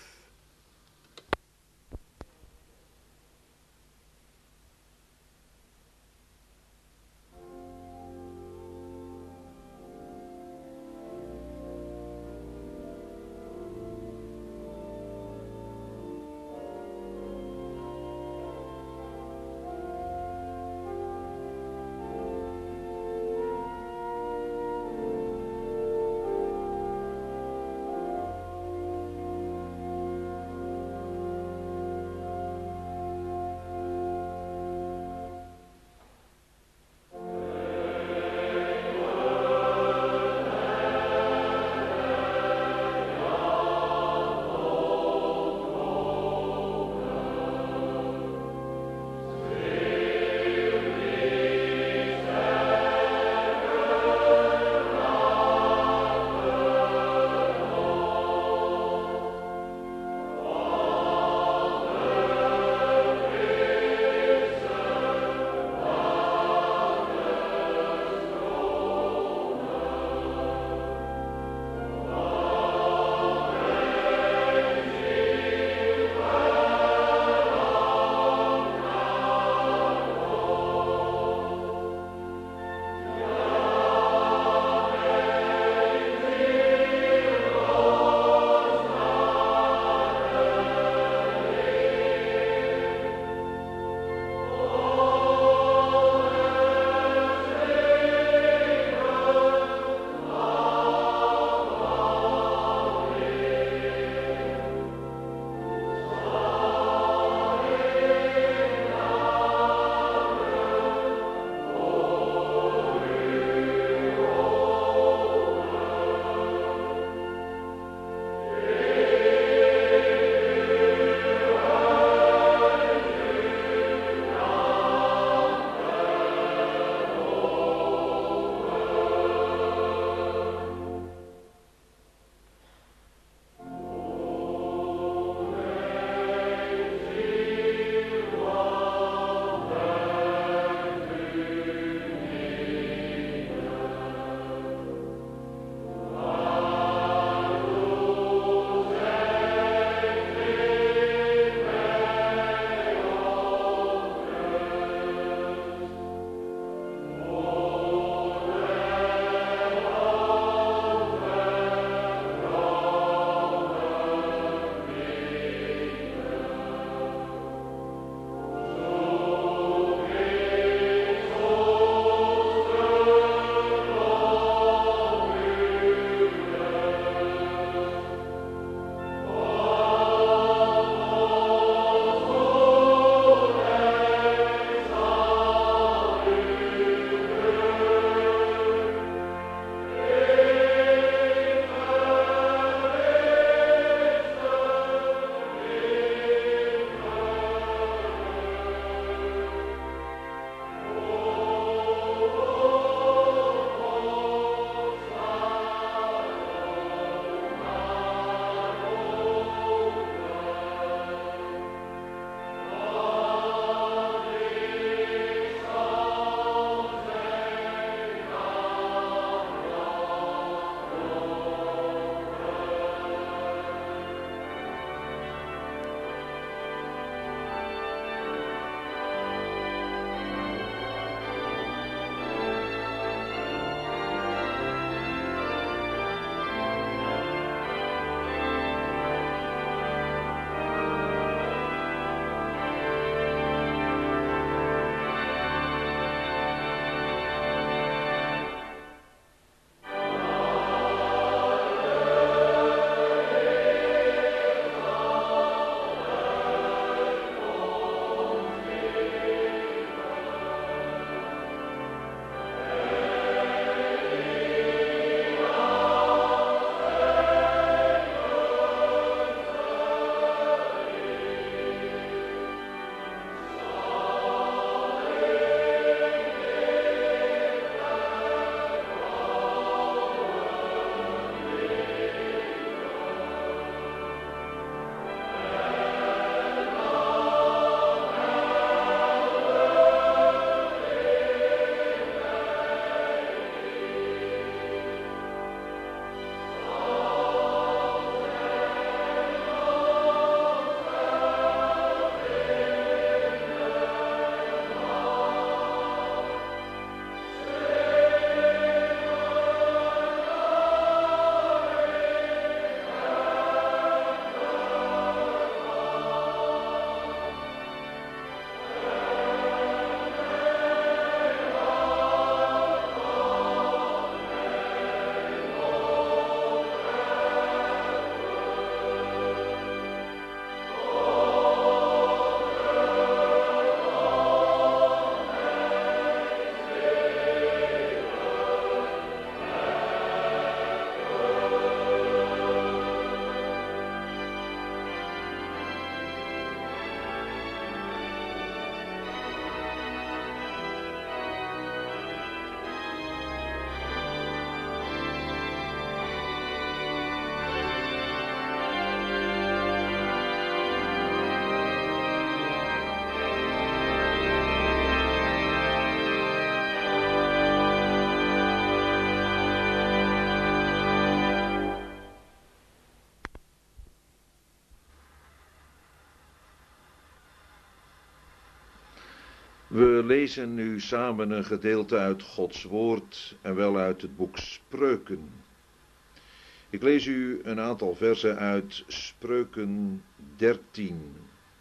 We lezen nu samen een gedeelte uit Gods woord en wel uit het boek Spreuken. Ik lees u een aantal versen uit Spreuken dertien.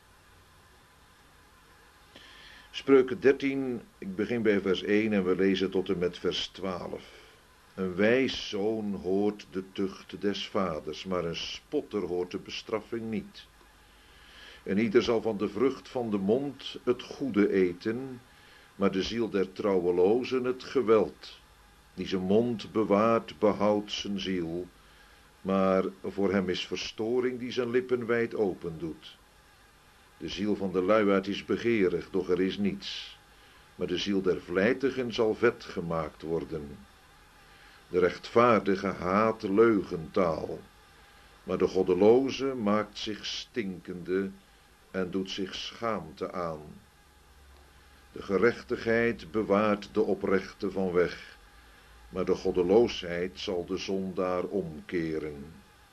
Spreuken dertien, ik begin bij vers één en we lezen tot en met vers twaalf. Een wijs zoon hoort de tucht des vaders, maar een spotter hoort de bestraffing niet. En ieder zal van de vrucht van de mond het goede eten, maar de ziel der trouwelozen het geweld. Die zijn mond bewaart, behoudt zijn ziel, maar voor hem is verstoring die zijn lippen wijd open doet. De ziel van de luiaard is begeerig, doch er is niets, maar de ziel der vlijtigen zal vet gemaakt worden. De rechtvaardige haat leugentaal, maar de goddeloze maakt zich stinkende en doet zich schaamte aan. De gerechtigheid bewaart de oprechte van weg, maar de goddeloosheid zal de zondaar omkeren.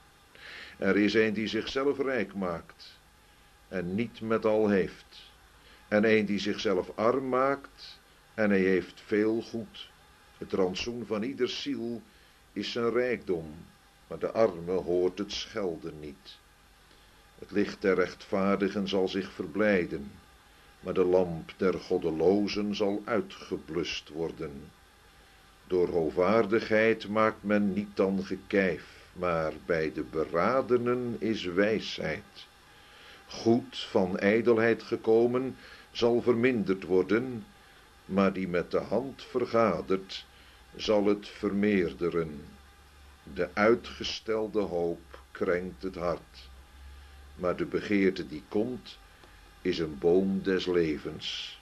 Er is een die zichzelf rijk maakt en niet met al heeft, en een die zichzelf arm maakt en hij heeft veel goed. Het rantsoen van ieder ziel is zijn rijkdom, maar de arme hoort het schelden niet. Het licht der rechtvaardigen zal zich verblijden, maar de lamp der goddelozen zal uitgeblust worden. Door hovaardigheid maakt men niet dan gekijf, maar bij de beradenen is wijsheid. Goed van ijdelheid gekomen zal verminderd worden, maar die met de hand vergadert, zal het vermeerderen. De uitgestelde hoop krenkt het hart, maar de begeerte die komt, is een boom des levens.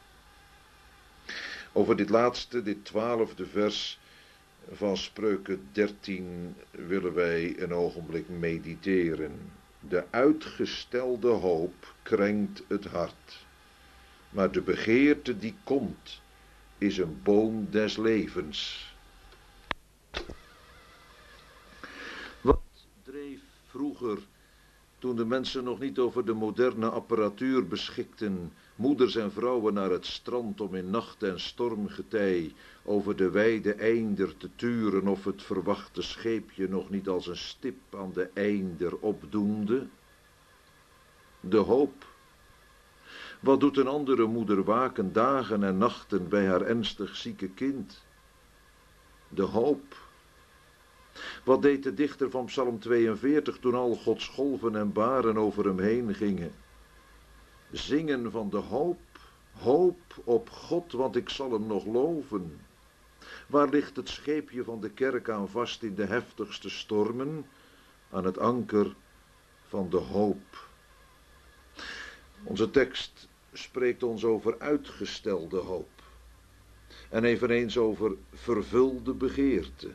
Over dit laatste, dit twaalfde vers van Spreuken dertien willen wij een ogenblik mediteren. De uitgestelde hoop krenkt het hart, maar de begeerte die komt, is een boom des levens. Wat dreef vroeger, toen de mensen nog niet over de moderne apparatuur beschikten, moeders en vrouwen naar het strand om in nacht en stormgetij over de wijde einder te turen of het verwachte scheepje nog niet als een stip aan de einder opdoemde? De hoop. Wat doet een andere moeder waken dagen en nachten bij haar ernstig zieke kind? De hoop. Wat deed de dichter van Psalm tweeënveertig toen al Gods golven en baren over hem heen gingen? Zingen van de hoop, hoop op God, want ik zal hem nog loven. Waar ligt het scheepje van de kerk aan vast in de heftigste stormen? Aan het anker van de hoop. Onze tekst spreekt ons over uitgestelde hoop en eveneens over vervulde begeerte.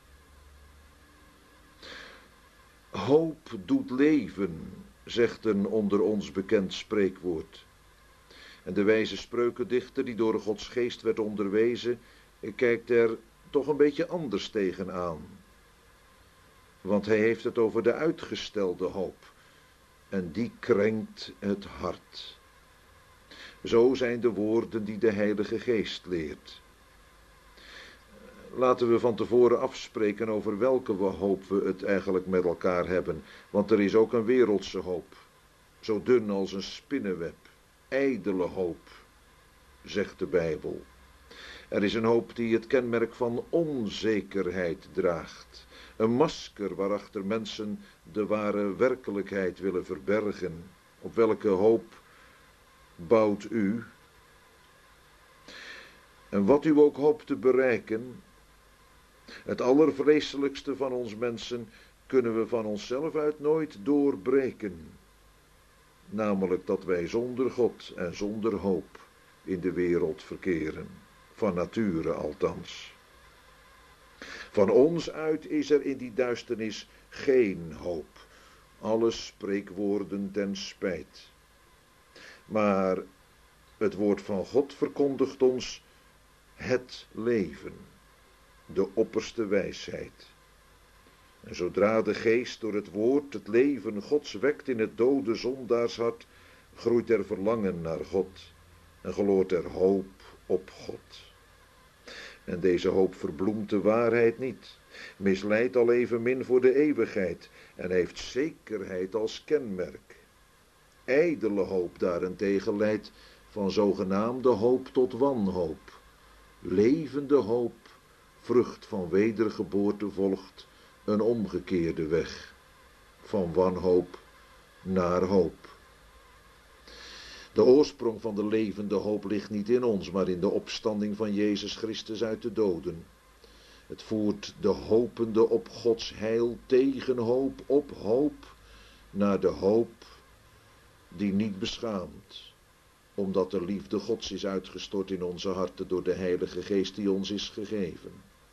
Hoop doet leven, zegt een onder ons bekend spreekwoord. En de wijze spreukendichter die door Gods geest werd onderwezen, kijkt er toch een beetje anders tegenaan. Want hij heeft het over de uitgestelde hoop. En die krenkt het hart. Zo zijn de woorden die de Heilige Geest leert. Laten we van tevoren afspreken over welke hoop we het eigenlijk met elkaar hebben. Want er is ook een wereldse hoop. Zo dun als een spinnenweb. Ijdele hoop, zegt de Bijbel. Er is een hoop die het kenmerk van onzekerheid draagt. Een masker waarachter mensen de ware werkelijkheid willen verbergen. Op welke hoop bouwt u? En wat u ook hoopt te bereiken, het allervreselijkste van ons mensen kunnen we van onszelf uit nooit doorbreken. Namelijk dat wij zonder God en zonder hoop in de wereld verkeren. Van nature althans. Van ons uit is er in die duisternis geen hoop. Alle spreekwoorden ten spijt. Maar het woord van God verkondigt ons het leven. De opperste wijsheid. En zodra de geest door het woord het leven Gods wekt in het dode zondaarshart, groeit er verlangen naar God en geloort er hoop op God. En deze hoop verbloemt de waarheid niet, misleidt al evenmin voor de eeuwigheid en heeft zekerheid als kenmerk. Ijdele hoop daarentegen leidt van zogenaamde hoop tot wanhoop. Levende hoop, vrucht van wedergeboorte, volgt een omgekeerde weg, van wanhoop naar hoop. De oorsprong van de levende hoop ligt niet in ons, maar in de opstanding van Jezus Christus uit de doden. Het voert de hopende op Gods heil tegen hoop op hoop, naar de hoop die niet beschaamt, omdat de liefde Gods is uitgestort in onze harten door de Heilige Geest die ons is gegeven.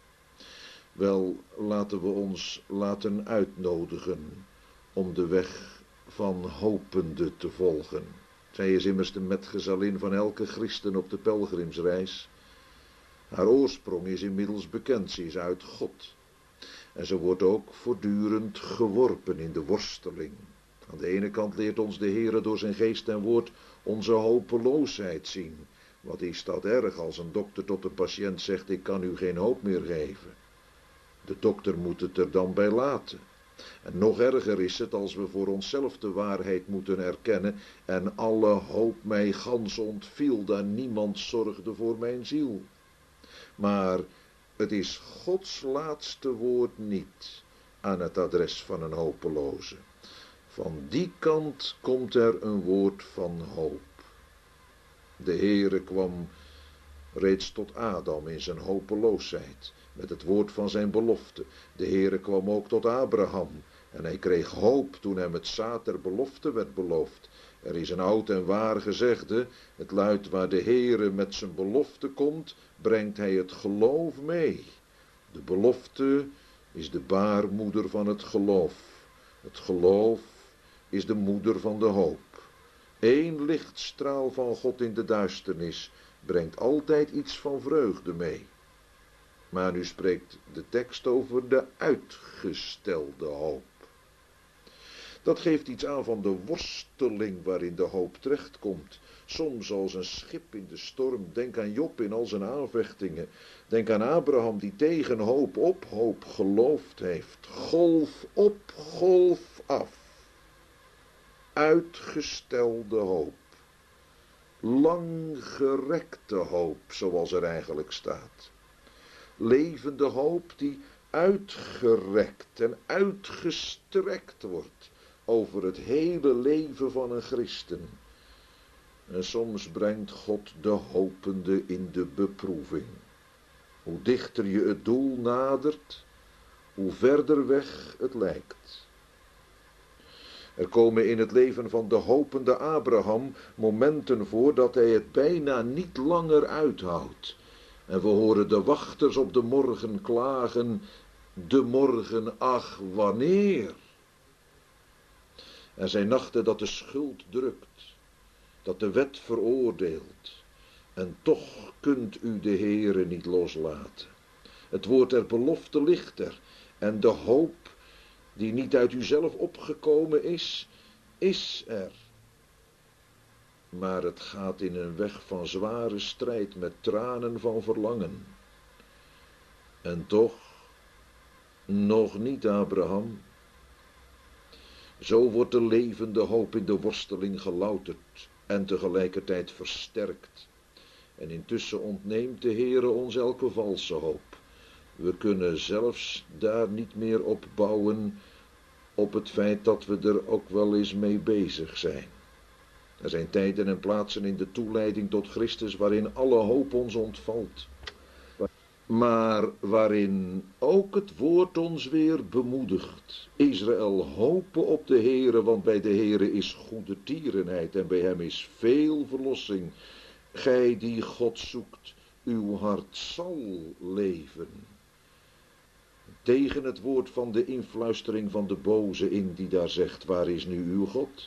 Wel, laten we ons laten uitnodigen om de weg van hopende te volgen. Zij is immers de metgezellin van elke christen op de pelgrimsreis. Haar oorsprong is inmiddels bekend, ze is uit God. En ze wordt ook voortdurend geworpen in de worsteling. Aan de ene kant leert ons de Heere door zijn geest en woord onze hopeloosheid zien. Wat is dat erg als een dokter tot een patiënt zegt: ik kan u geen hoop meer geven. De dokter moet het er dan bij laten. En nog erger is het als we voor onszelf de waarheid moeten erkennen en alle hoop mij gans ontviel, daar niemand zorgde voor mijn ziel. Maar het is Gods laatste woord niet aan het adres van een hopeloze. Van die kant komt er een woord van hoop. De Heere kwam reeds tot Adam in zijn hopeloosheid, met het woord van zijn belofte. De Heere kwam ook tot Abraham, en hij kreeg hoop toen hem het zaad der belofte werd beloofd. Er is een oud en waar gezegde, het luidt: waar de Heere met zijn belofte komt, brengt hij het geloof mee. De belofte is de baarmoeder van het geloof. Het geloof is de moeder van de hoop. Eén lichtstraal van God in de duisternis brengt altijd iets van vreugde mee. Maar nu spreekt de tekst over de uitgestelde hoop. Dat geeft iets aan van de worsteling waarin de hoop terechtkomt. Soms als een schip in de storm. Denk aan Job in al zijn aanvechtingen. Denk aan Abraham die tegen hoop op hoop geloofd heeft. Golf op, golf af. Uitgestelde hoop. Langgerekte hoop, zoals er eigenlijk staat. Levende hoop die uitgerekt en uitgestrekt wordt over het hele leven van een christen. En soms brengt God de hopende in de beproeving. Hoe dichter je het doel nadert, hoe verder weg het lijkt. Er komen in het leven van de hopende Abraham momenten voor dat hij het bijna niet langer uithoudt. En we horen de wachters op de morgen klagen: de morgen, ach, wanneer? Er zijn nachten dat de schuld drukt, dat de wet veroordeelt. En toch kunt u de Heere niet loslaten. Het woord der belofte ligt er. En de hoop die niet uit uzelf opgekomen is, is er. Maar het gaat in een weg van zware strijd met tranen van verlangen. En toch, nog niet, Abraham. Zo wordt de levende hoop in de worsteling gelouterd en tegelijkertijd versterkt. En intussen ontneemt de Heere ons elke valse hoop. We kunnen zelfs daar niet meer op bouwen, op het feit dat we er ook wel eens mee bezig zijn. Er zijn tijden en plaatsen in de toeleiding tot Christus waarin alle hoop ons ontvalt. Maar waarin ook het woord ons weer bemoedigt. Israël, hopen op de Heere, want bij de Heere is goede tierenheid en bij hem is veel verlossing. Gij die God zoekt, uw hart zal leven. Tegen het woord van de influistering van de boze in die daar zegt: waar is nu uw God?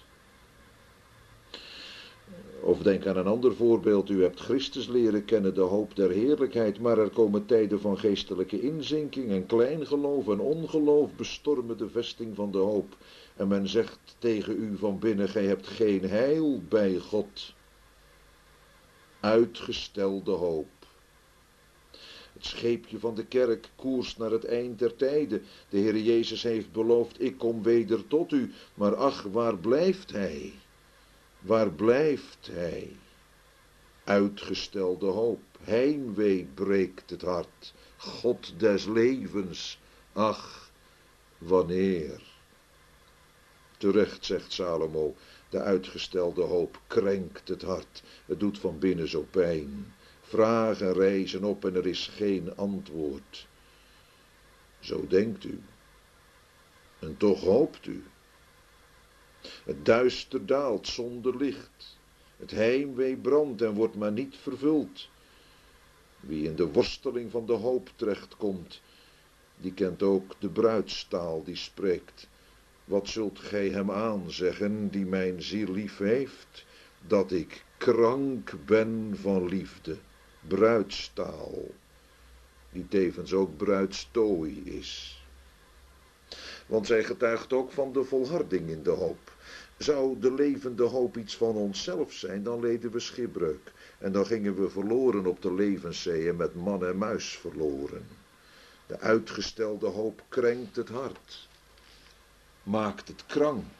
Of denk aan een ander voorbeeld. U hebt Christus leren kennen, de hoop der heerlijkheid, maar er komen tijden van geestelijke inzinking en kleingeloof en ongeloof bestormen de vesting van de hoop. En men zegt tegen u van binnen: gij hebt geen heil bij God. Uitgestelde hoop. Het scheepje van de kerk koerst naar het eind der tijden. De Heer Jezus heeft beloofd, ik kom weder tot u. Maar ach, waar blijft hij? Waar blijft hij? Uitgestelde hoop. Heimwee breekt het hart. God des levens. Ach, wanneer? Terecht zegt Salomo, de uitgestelde hoop krenkt het hart. Het doet van binnen zo pijn. Vragen rijzen op en er is geen antwoord. Zo denkt u. En toch hoopt u. Het duister daalt zonder licht. Het heimwee brandt en wordt maar niet vervuld. Wie in de worsteling van de hoop terechtkomt, die kent ook de bruidstaal die spreekt. Wat zult gij hem aanzeggen die mijn ziel lief heeft? Dat ik krank ben van liefde. Bruidstaal, die tevens ook bruidstooi is. Want zij getuigt ook van de volharding in de hoop. Zou de levende hoop iets van onszelf zijn, dan leden we schipbreuk. En dan gingen we verloren op de levenszee en met man en muis verloren. De uitgestelde hoop krenkt het hart. Maakt het krank.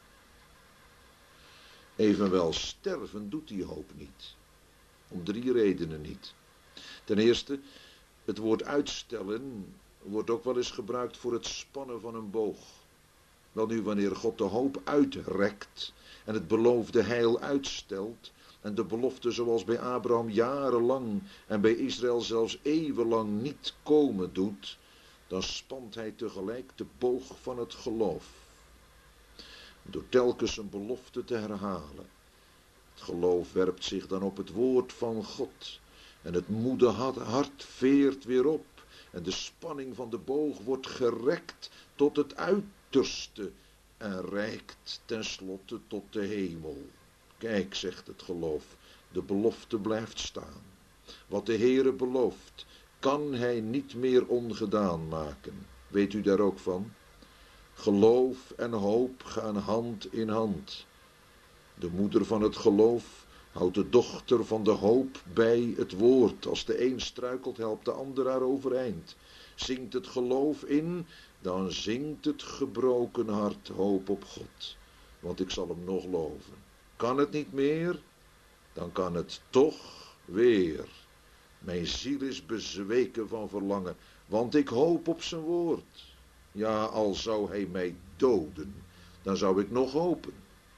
Evenwel sterven doet die hoop niet. Om drie redenen niet. Ten eerste, het woord uitstellen wordt ook wel eens gebruikt voor het spannen van een boog. Wel nu, wanneer God de hoop uitrekt en het beloofde heil uitstelt en de belofte zoals bij Abraham jarenlang en bij Israël zelfs eeuwenlang niet komen doet, dan spant hij tegelijk de boog van het geloof. Door telkens een belofte te herhalen. Het geloof werpt zich dan op het woord van God en het moede hart veert weer op en de spanning van de boog wordt gerekt tot het uiterste en reikt tenslotte tot de hemel. Kijk, zegt het geloof, de belofte blijft staan. Wat de Heere belooft, kan hij niet meer ongedaan maken. Weet u daar ook van? Geloof en hoop gaan hand in hand. De moeder van het geloof houdt de dochter van de hoop bij het woord. Als de een struikelt, helpt de ander haar overeind. Zingt het geloof in, dan zingt het gebroken hart hoop op God. Want ik zal hem nog loven. Kan het niet meer? Dan kan het toch weer. Mijn ziel is bezweken van verlangen, want ik hoop op zijn woord. Ja, al zou hij mij doden, dan zou ik nog hopen.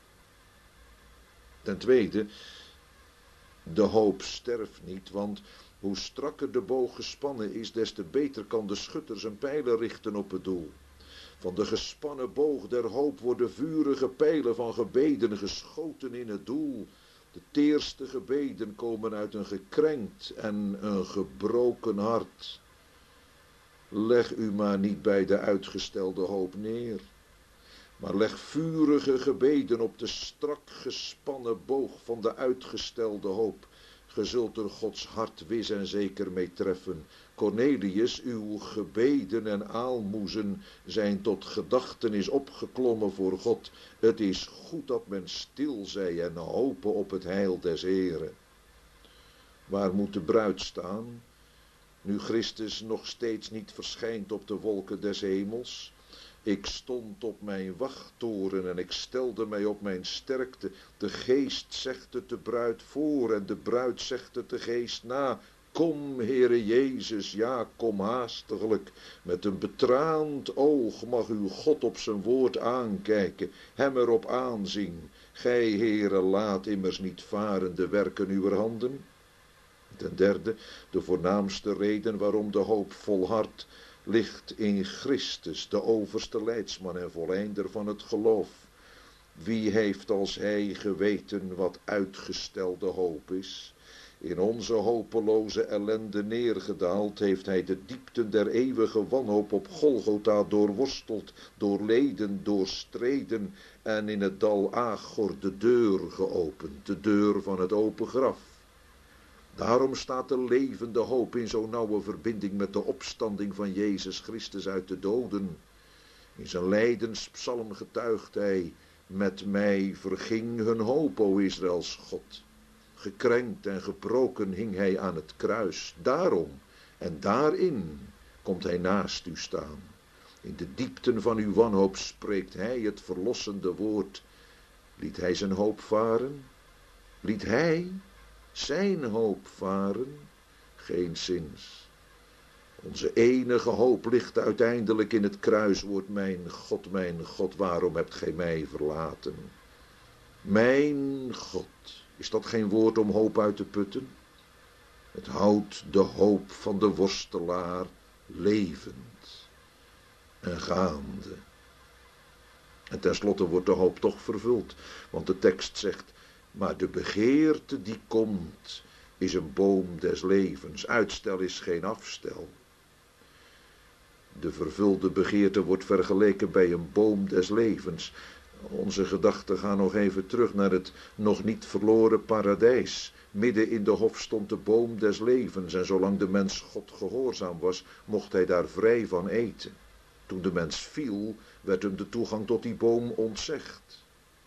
Ten tweede, de hoop sterft niet, want hoe strakker de boog gespannen is, des te beter kan de schutter zijn pijlen richten op het doel. Van de gespannen boog der hoop worden vurige pijlen van gebeden geschoten in het doel. De teerste gebeden komen uit een gekrenkt en een gebroken hart. Leg u maar niet bij de uitgestelde hoop neer, maar leg vurige gebeden op de strak gespannen boog van de uitgestelde hoop. Ge zult er Gods hart wis en zeker mee treffen. Cornelius, uw gebeden en aalmoezen zijn tot gedachtenis opgeklommen voor God. Het is goed dat men stil zij en hopen op het heil des Heren. Waar moet de bruid staan, nu Christus nog steeds niet verschijnt op de wolken des hemels? Ik stond op mijn wachttoren en ik stelde mij op mijn sterkte. De geest zegt het de bruid voor en de bruid zegt het de geest na. Kom, Heere Jezus, ja, kom haastiglijk. Met een betraand oog mag uw God op zijn woord aankijken, hem erop aanzien. Gij, Heere, laat immers niet varen de werken uwer handen. Ten derde, de voornaamste reden waarom de hoop volhardt, ligt in Christus, de overste leidsman en voleinder van het geloof. Wie heeft als hij geweten wat uitgestelde hoop is? In onze hopeloze ellende neergedaald heeft hij de diepten der eeuwige wanhoop op Golgotha doorworsteld, doorleden, doorstreden en in het dal Agor de deur geopend, de deur van het open graf. Daarom staat de levende hoop in zo'n nauwe verbinding met de opstanding van Jezus Christus uit de doden. In zijn lijdenspsalm getuigt hij, met mij verging hun hoop, o Israëls God. Gekrenkt en gebroken hing hij aan het kruis. Daarom en daarin komt hij naast u staan. In de diepten van uw wanhoop spreekt hij het verlossende woord. Liet hij zijn hoop varen? Liet hij zijn hoop varen? Geenszins. Onze enige hoop ligt uiteindelijk in het kruiswoord. Mijn God, mijn God, waarom hebt gij mij verlaten? Mijn God, is dat geen woord om hoop uit te putten? Het houdt de hoop van de worstelaar levend en gaande. En tenslotte wordt de hoop toch vervuld, want de tekst zegt, maar de begeerte die komt is een boom des levens. Uitstel is geen afstel. De vervulde begeerte wordt vergeleken bij een boom des levens. Onze gedachten gaan nog even terug naar het nog niet verloren paradijs. Midden in de hof stond de boom des levens en zolang de mens God gehoorzaam was, mocht hij daar vrij van eten. Toen de mens viel, werd hem de toegang tot die boom ontzegd.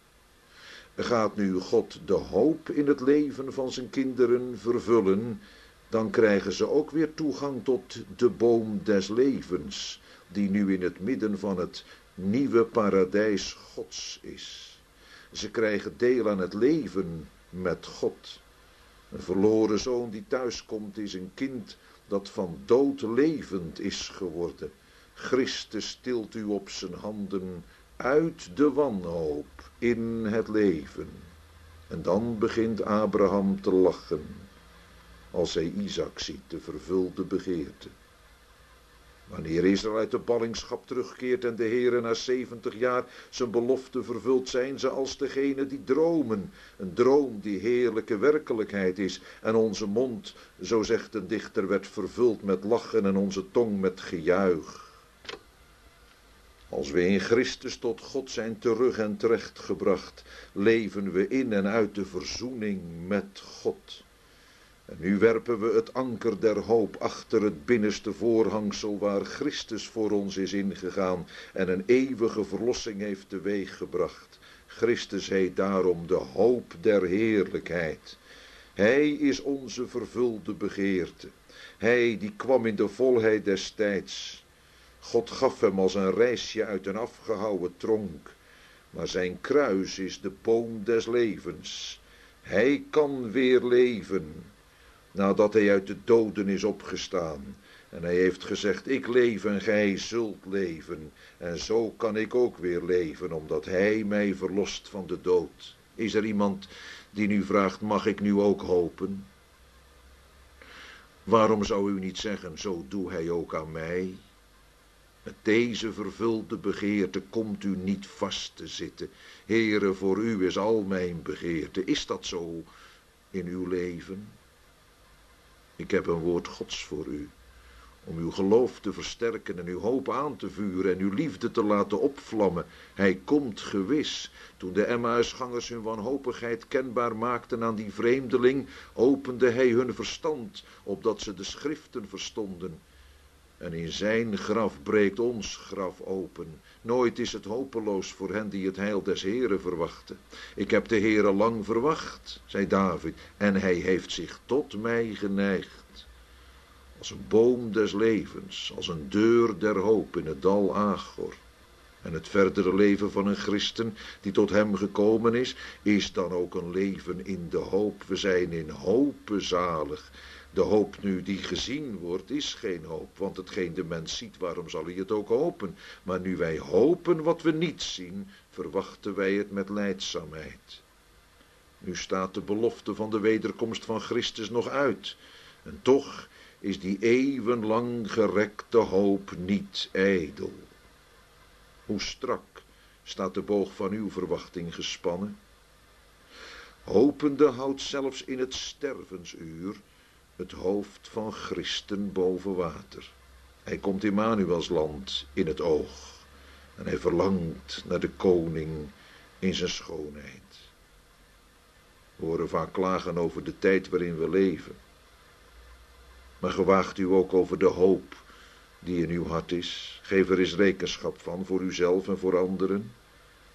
Gaat nu God de hoop in het leven van zijn kinderen vervullen, dan krijgen ze ook weer toegang tot de boom des levens, die nu in het midden van het nieuwe paradijs Gods is. Ze krijgen deel aan het leven met God. Een verloren zoon die thuiskomt is een kind dat van dood levend is geworden. Christus tilt u op zijn handen uit de wanhoop in het leven. En dan begint Abraham te lachen als hij Isaac ziet, de vervulde begeerte. Wanneer Israël uit de ballingschap terugkeert en de Heere na zeventig jaar zijn belofte vervult, zijn ze als degene die dromen. Een droom die heerlijke werkelijkheid is. En onze mond, zo zegt een dichter, werd vervuld met lachen en onze tong met gejuich. Als we in Christus tot God zijn terug en terechtgebracht, leven we in en uit de verzoening met God. En nu werpen we het anker der hoop achter het binnenste voorhangsel waar Christus voor ons is ingegaan en een eeuwige verlossing heeft teweeggebracht. Christus heet daarom de hoop der heerlijkheid. Hij is onze vervulde begeerte. Hij die kwam in de volheid des tijds. God gaf hem als een rijsje uit een afgehouwen tronk. Maar zijn kruis is de boom des levens. Hij kan weer leven, nadat hij uit de doden is opgestaan. En hij heeft gezegd, ik leef en gij zult leven. En zo kan ik ook weer leven, omdat hij mij verlost van de dood. Is er iemand die nu vraagt, mag ik nu ook hopen? Waarom zou u niet zeggen, zo doe hij ook aan mij? Met deze vervulde begeerte komt u niet vast te zitten. Heere, voor u is al mijn begeerte. Is dat zo in uw leven? Ik heb een woord Gods voor u, om uw geloof te versterken en uw hoop aan te vuren en uw liefde te laten opvlammen. Hij komt gewis. Toen de Emmausgangers hun wanhopigheid kenbaar maakten aan die vreemdeling, opende hij hun verstand, opdat ze de schriften verstonden. En in zijn graf breekt ons graf open. Nooit is het hopeloos voor hen die het heil des Heeren verwachten. Ik heb de Heere lang verwacht, zei David, en hij heeft zich tot mij geneigd. Als een boom des levens, als een deur der hoop in het dal Agor. En het verdere leven van een christen die tot hem gekomen is, is dan ook een leven in de hoop. We zijn in hope zalig. De hoop nu die gezien wordt, is geen hoop, want hetgeen de mens ziet, waarom zal hij het ook hopen? Maar nu wij hopen wat we niet zien, verwachten wij het met lijdzaamheid. Nu staat de belofte van de wederkomst van Christus nog uit, en toch is die eeuwenlang gerekte hoop niet ijdel. Hoe strak staat de boog van uw verwachting gespannen? Hopende houdt zelfs in het stervensuur het hoofd van Christen boven water. Hij komt Immanuels land in het oog en hij verlangt naar de koning in zijn schoonheid. We horen vaak klagen over de tijd waarin we leven. Maar gewaagt u ook over de hoop die in uw hart is. Geef er eens rekenschap van voor uzelf en voor anderen.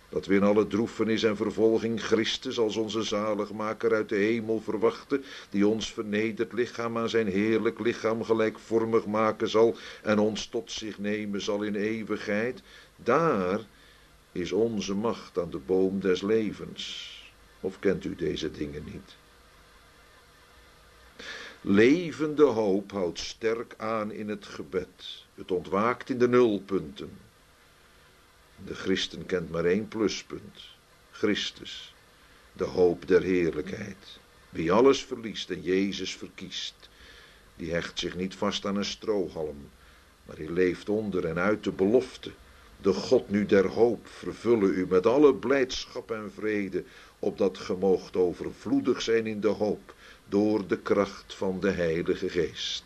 Dat we in alle droefenis en vervolging Christus als onze zaligmaker uit de hemel verwachten, die ons vernederd lichaam aan zijn heerlijk lichaam gelijkvormig maken zal en ons tot zich nemen zal in eeuwigheid. Daar is onze macht aan de boom des levens. Of kent u deze dingen niet? Levende hoop houdt sterk aan in het gebed. Het ontwaakt in de nulpunten. De christen kent maar één pluspunt. Christus, de hoop der heerlijkheid. Wie alles verliest en Jezus verkiest, die hecht zich niet vast aan een strohalm, maar die leeft onder en uit de belofte. De God nu der hoop vervullen u met alle blijdschap en vrede, opdat ge moogt overvloedig zijn in de hoop, door de kracht van de Heilige Geest.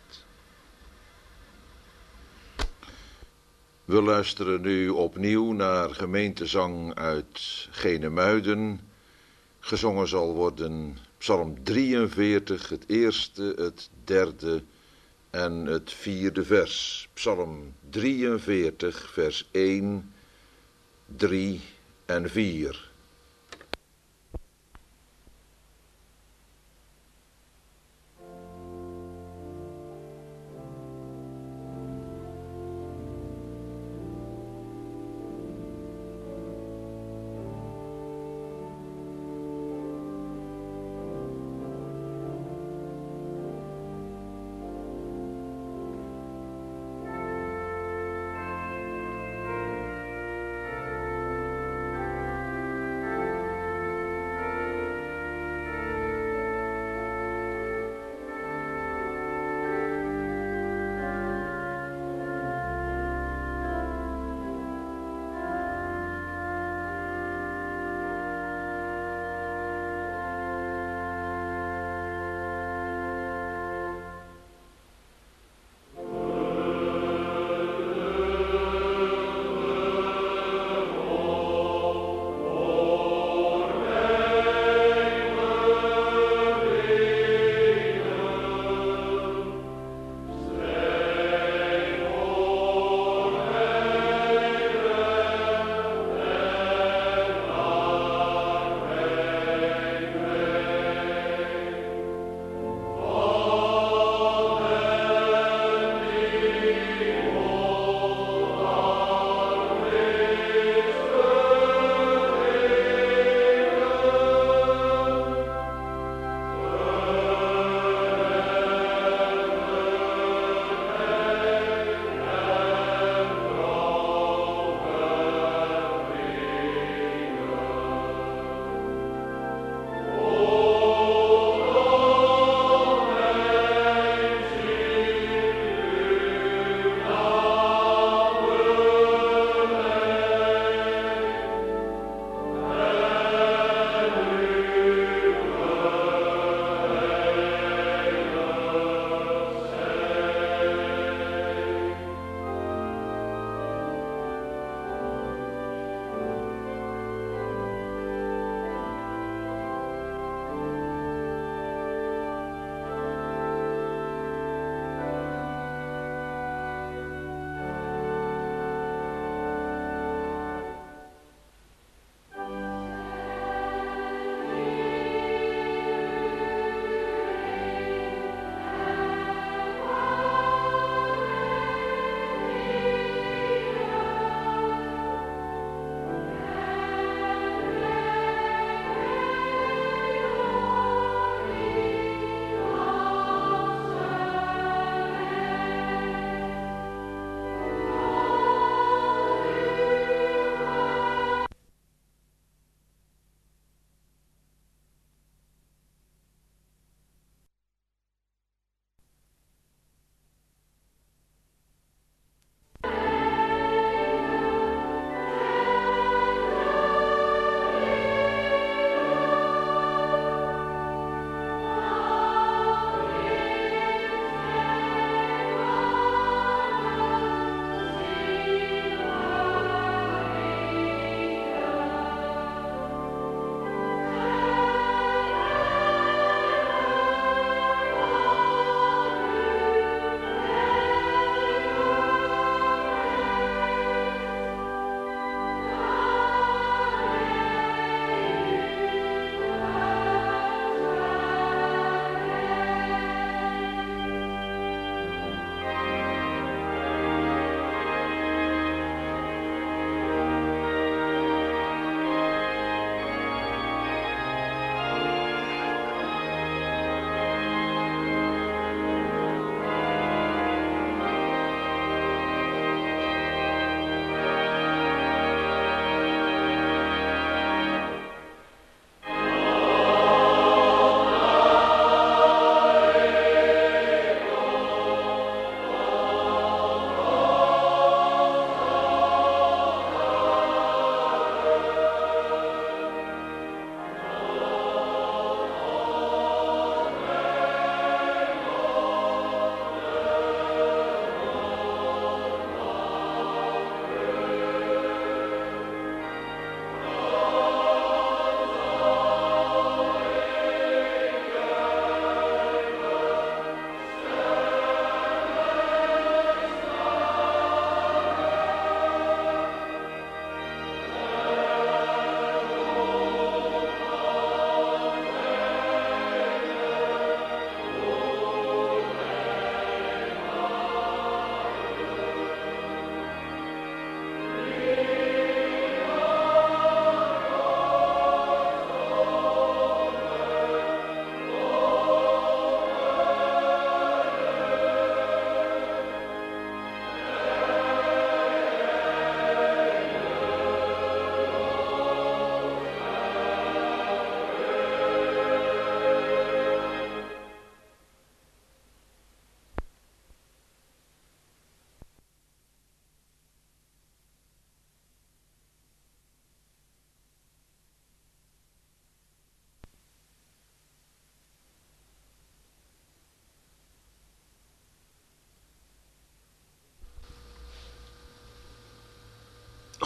We luisteren nu opnieuw naar gemeentezang uit Genemuiden. Gezongen zal worden Psalm drieënveertig, het eerste, het derde en het vierde vers. Psalm drieënveertig, vers één, drie en vier.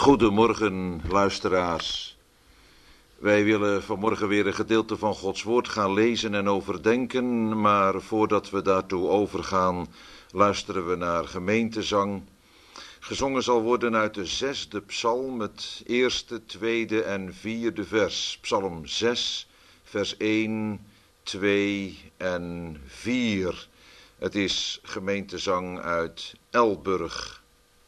Goedemorgen, luisteraars. Wij willen vanmorgen weer een gedeelte van Gods woord gaan lezen en overdenken, maar voordat we daartoe overgaan, luisteren we naar gemeentezang. Gezongen zal worden uit de zesde psalm, het eerste, tweede en vierde vers. Psalm zes, vers één, twee en vier. Het is gemeentezang uit Elburg.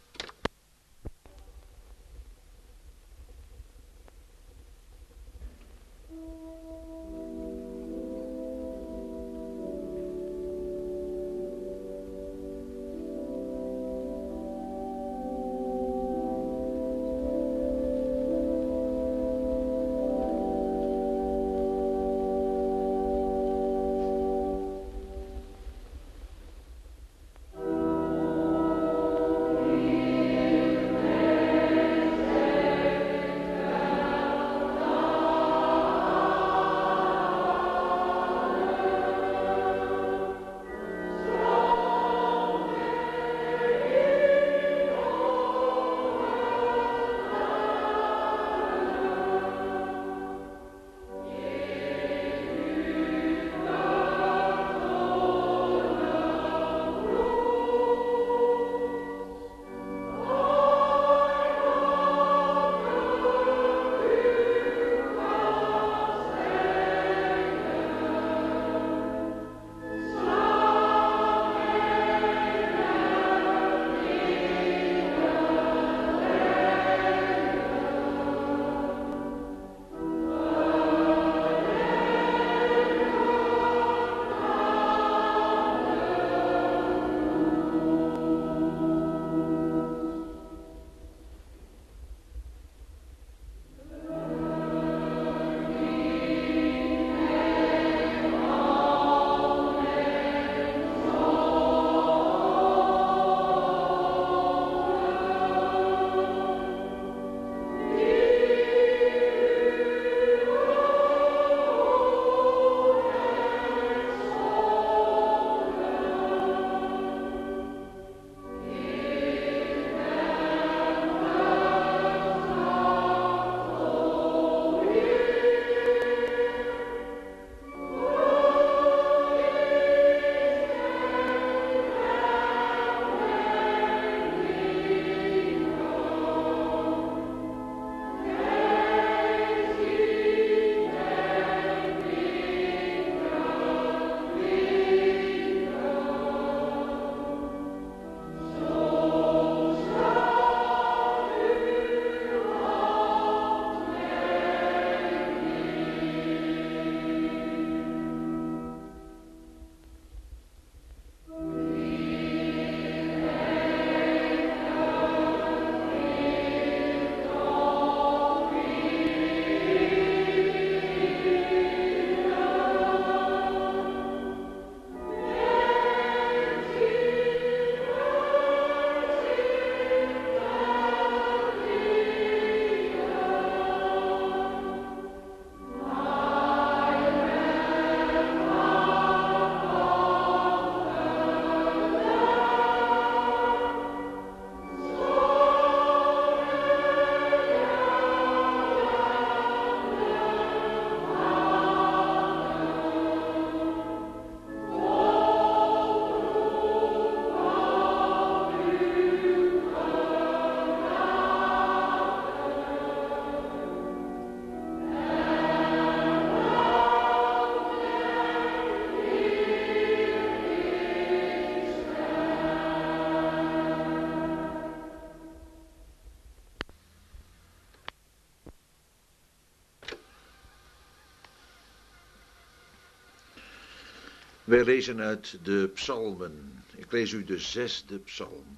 Wij lezen uit de psalmen. Ik lees u de zesde psalm.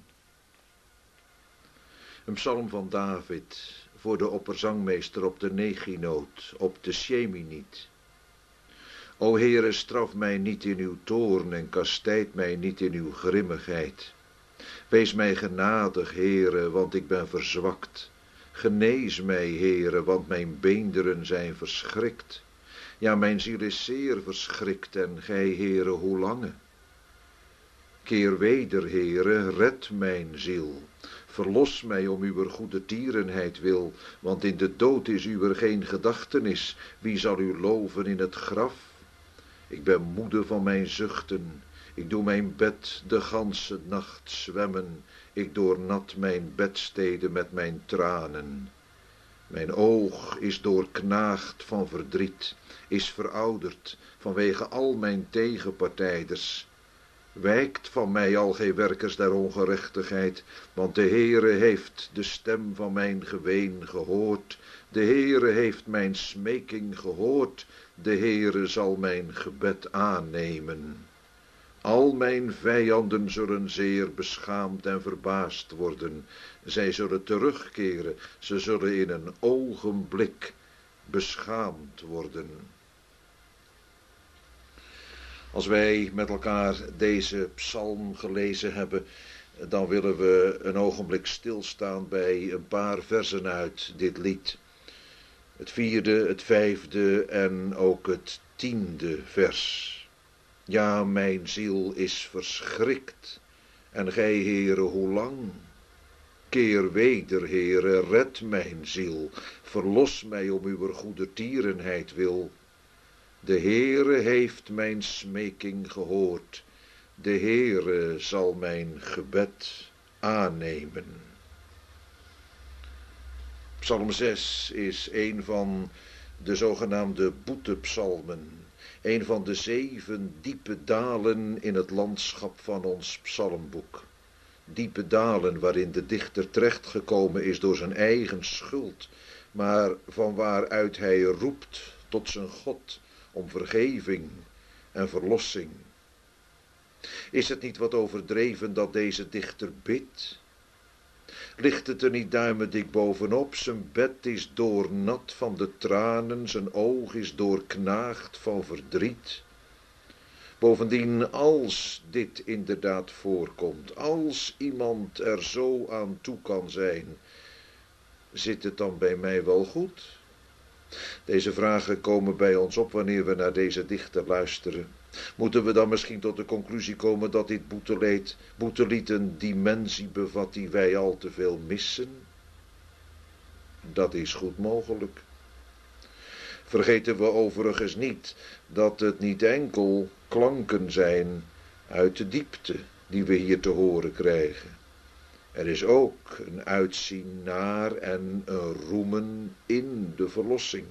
Een psalm van David voor de opperzangmeester op de neginoot, op de sheminiet. O Heere, straf mij niet in uw toorn en kastijd mij niet in uw grimmigheid. Wees mij genadig, Heere, want ik ben verzwakt. Genees mij, Heere, want mijn beenderen zijn verschrikt. Ja, mijn ziel is zeer verschrikt en gij, Heere, hoe lange? Keer weder, Heere, red mijn ziel. Verlos mij om uw goede tierenheid wil, want in de dood is uwer geen gedachtenis. Wie zal u loven in het graf? Ik ben moede van mijn zuchten. Ik doe mijn bed de ganse nacht zwemmen. Ik doornat mijn bedstede met mijn tranen. Mijn oog is doorknaagd van verdriet, is verouderd vanwege al mijn tegenpartijders. Wijkt van mij al geen werkers der ongerechtigheid, want de Heere heeft de stem van mijn geween gehoord. De Heere heeft mijn smeking gehoord, de Heere zal mijn gebed aannemen. Al mijn vijanden zullen zeer beschaamd en verbaasd worden. Zij zullen terugkeren, ze zullen in een ogenblik beschaamd worden. Als wij met elkaar deze psalm gelezen hebben, dan willen we een ogenblik stilstaan bij een paar versen uit dit lied. Het vierde, het vijfde en ook het tiende vers. Ja, mijn ziel is verschrikt, en gij, Heere, hoe lang? Keer weder, Heere, red mijn ziel, verlos mij om uw goede tierenheid wil. De Heere heeft mijn smeking gehoord, de Heere zal mijn gebed aannemen. Psalm zes is een van de zogenaamde boetepsalmen, een van de zeven diepe dalen in het landschap van ons psalmboek. Diepe dalen waarin de dichter terechtgekomen is door zijn eigen schuld, maar van waaruit hij roept tot zijn God om vergeving en verlossing. Is het niet wat overdreven dat deze dichter bidt? Ligt het er niet duimendik bovenop? Zijn bed is doornat van de tranen, zijn oog is doorknaagd van verdriet. Bovendien, als dit inderdaad voorkomt, als iemand er zo aan toe kan zijn, zit het dan bij mij wel goed? Deze vragen komen bij ons op wanneer we naar deze dichter luisteren. Moeten we dan misschien tot de conclusie komen dat dit boetelied, boetelied een dimensie bevat die wij al te veel missen? Dat is goed mogelijk. Vergeten we overigens niet dat het niet enkel klanken zijn uit de diepte die we hier te horen krijgen. Er is ook een uitzien naar en een roemen in de verlossing.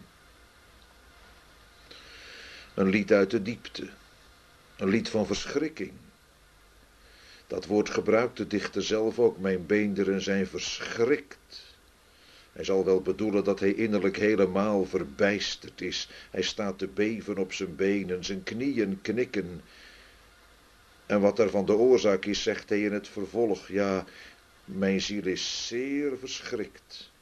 Een lied uit de diepte. Een lied van verschrikking. Dat woord gebruikt de dichter zelf ook. Mijn beenderen zijn verschrikt. Hij zal wel bedoelen dat hij innerlijk helemaal verbijsterd is. Hij staat te beven op zijn benen, zijn knieën knikken. En wat daarvan de oorzaak is, zegt hij in het vervolg. Ja, mijn ziel is zeer verschrikt.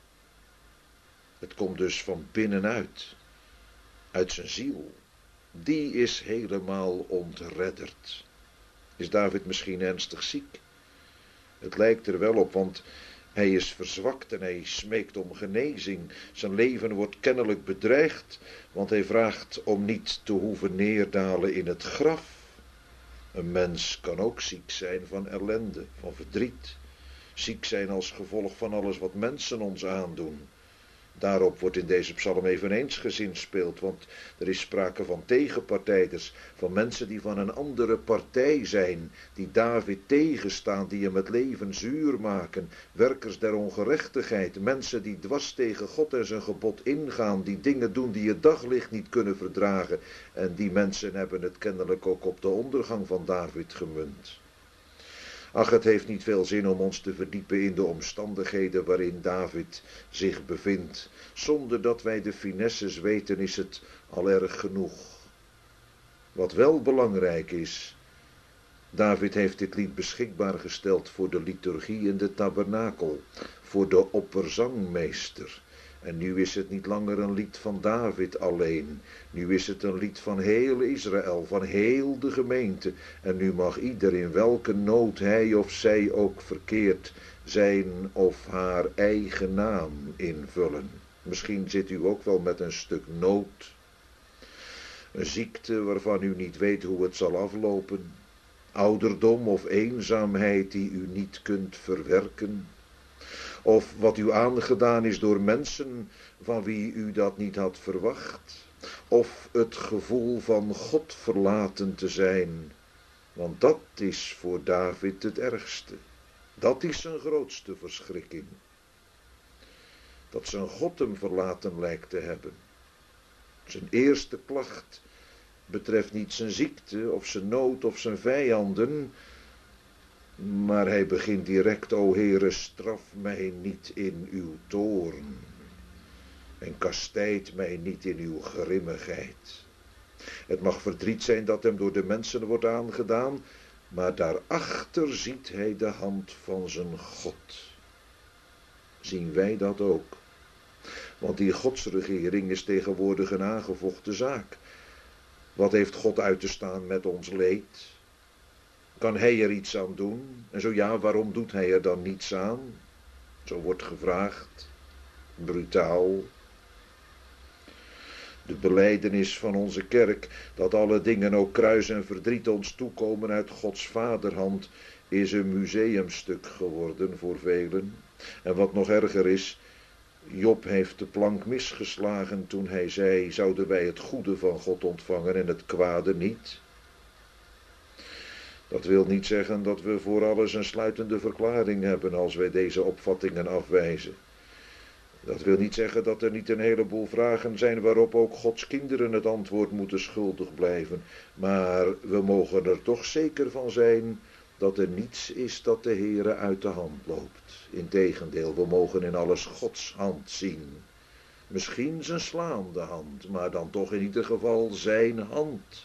Het komt dus van binnenuit. Uit zijn ziel. Die is helemaal ontredderd. Is David misschien ernstig ziek? Het lijkt er wel op, want hij is verzwakt en hij smeekt om genezing. Zijn leven wordt kennelijk bedreigd, want hij vraagt om niet te hoeven neerdalen in het graf. Een mens kan ook ziek zijn van ellende, van verdriet. Ziek zijn als gevolg van alles wat mensen ons aandoen. Daarop wordt in deze psalm eveneens gezinspeeld, want er is sprake van tegenpartijders, van mensen die van een andere partij zijn, die David tegenstaan, die hem het leven zuur maken, werkers der ongerechtigheid, mensen die dwars tegen God en zijn gebod ingaan, die dingen doen die het daglicht niet kunnen verdragen, en die mensen hebben het kennelijk ook op de ondergang van David gemunt. Ach, het heeft niet veel zin om ons te verdiepen in de omstandigheden waarin David zich bevindt. Zonder dat wij de finesses weten is het al erg genoeg. Wat wel belangrijk is, David heeft dit lied beschikbaar gesteld voor de liturgie in de tabernakel, voor de opperzangmeester. En nu is het niet langer een lied van David alleen. Nu is het een lied van heel Israël, van heel de gemeente. En nu mag ieder in welke nood hij of zij ook verkeert, zijn of haar eigen naam invullen. Misschien zit u ook wel met een stuk nood. Een ziekte waarvan u niet weet hoe het zal aflopen. ouderdom of eenzaamheid die u niet kunt verwerken, of wat u aangedaan is door mensen van wie u dat niet had verwacht, of het gevoel van God verlaten te zijn, want dat is voor David het ergste. Dat is zijn grootste verschrikking. Dat zijn God hem verlaten lijkt te hebben. Zijn eerste klacht betreft niet zijn ziekte of zijn nood of zijn vijanden, maar hij begint direct: o Heere, straf mij niet in uw toorn en kastijd mij niet in uw grimmigheid. Het mag verdriet zijn dat hem door de mensen wordt aangedaan, maar daarachter ziet hij de hand van zijn God. Zien wij dat ook? Want die godsregering is tegenwoordig een aangevochten zaak. Wat heeft God uit te staan met ons leed? Kan hij er iets aan doen? En zo ja, waarom doet hij er dan niets aan? Zo wordt gevraagd. Brutaal. De belijdenis van onze kerk, dat alle dingen, ook kruis en verdriet, ons toekomen uit Gods vaderhand, is een museumstuk geworden voor velen. En wat nog erger is, Job heeft de plank misgeslagen toen hij zei: zouden wij het goede van God ontvangen en het kwade niet? Dat wil niet zeggen dat we voor alles een sluitende verklaring hebben als wij deze opvattingen afwijzen. Dat wil niet zeggen dat er niet een heleboel vragen zijn waarop ook Gods kinderen het antwoord moeten schuldig blijven. Maar we mogen er toch zeker van zijn dat er niets is dat de Heere uit de hand loopt. Integendeel, we mogen in alles Gods hand zien. Misschien zijn slaande hand, maar dan toch in ieder geval zijn hand.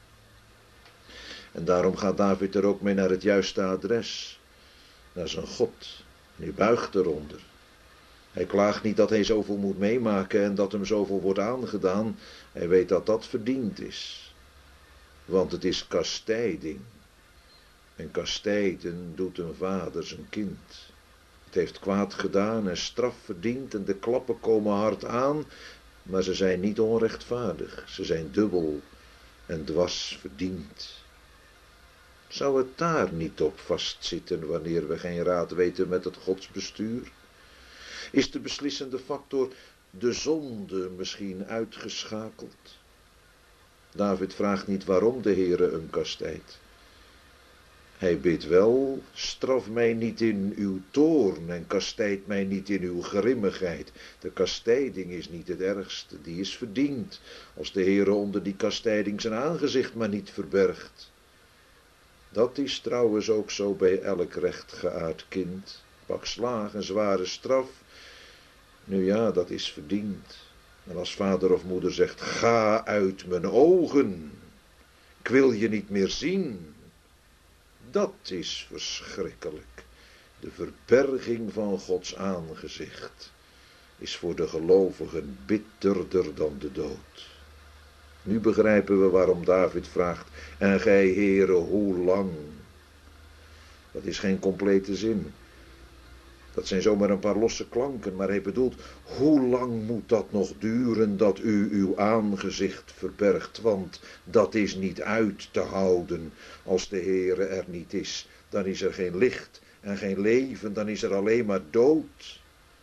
En daarom gaat David er ook mee naar het juiste adres. Naar zijn God. En hij buigt eronder. Hij klaagt niet dat hij zoveel moet meemaken en dat hem zoveel wordt aangedaan. Hij weet dat dat verdiend is. Want het is kastijding. En kastijden doet een vader zijn kind. Het heeft kwaad gedaan en straf verdiend en de klappen komen hard aan, maar ze zijn niet onrechtvaardig. Ze zijn dubbel en dwars verdiend. Zou het daar niet op vastzitten wanneer we geen raad weten met het godsbestuur? Is de beslissende factor de zonde misschien uitgeschakeld? David vraagt niet waarom de Heere hem kastijdt. Hij bidt wel: straf mij niet in uw toorn en kastijd mij niet in uw grimmigheid. De kastijding is niet het ergste, die is verdiend, als de Heere onder die kastijding zijn aangezicht maar niet verbergt. Dat is trouwens ook zo bij elk rechtgeaard kind. Pak slaag en zware straf, nu ja, dat is verdiend. En als vader of moeder zegt: ga uit mijn ogen, ik wil je niet meer zien, dat is verschrikkelijk. De verberging van Gods aangezicht is voor de gelovigen bitterder dan de dood. Nu begrijpen we waarom David vraagt: en gij, Heere, hoe lang? Dat is geen complete zin. Dat zijn zomaar een paar losse klanken, maar hij bedoelt: hoe lang moet dat nog duren dat u uw aangezicht verbergt? Want dat is niet uit te houden. Als de Heere er niet is, dan is er geen licht en geen leven, dan is er alleen maar dood.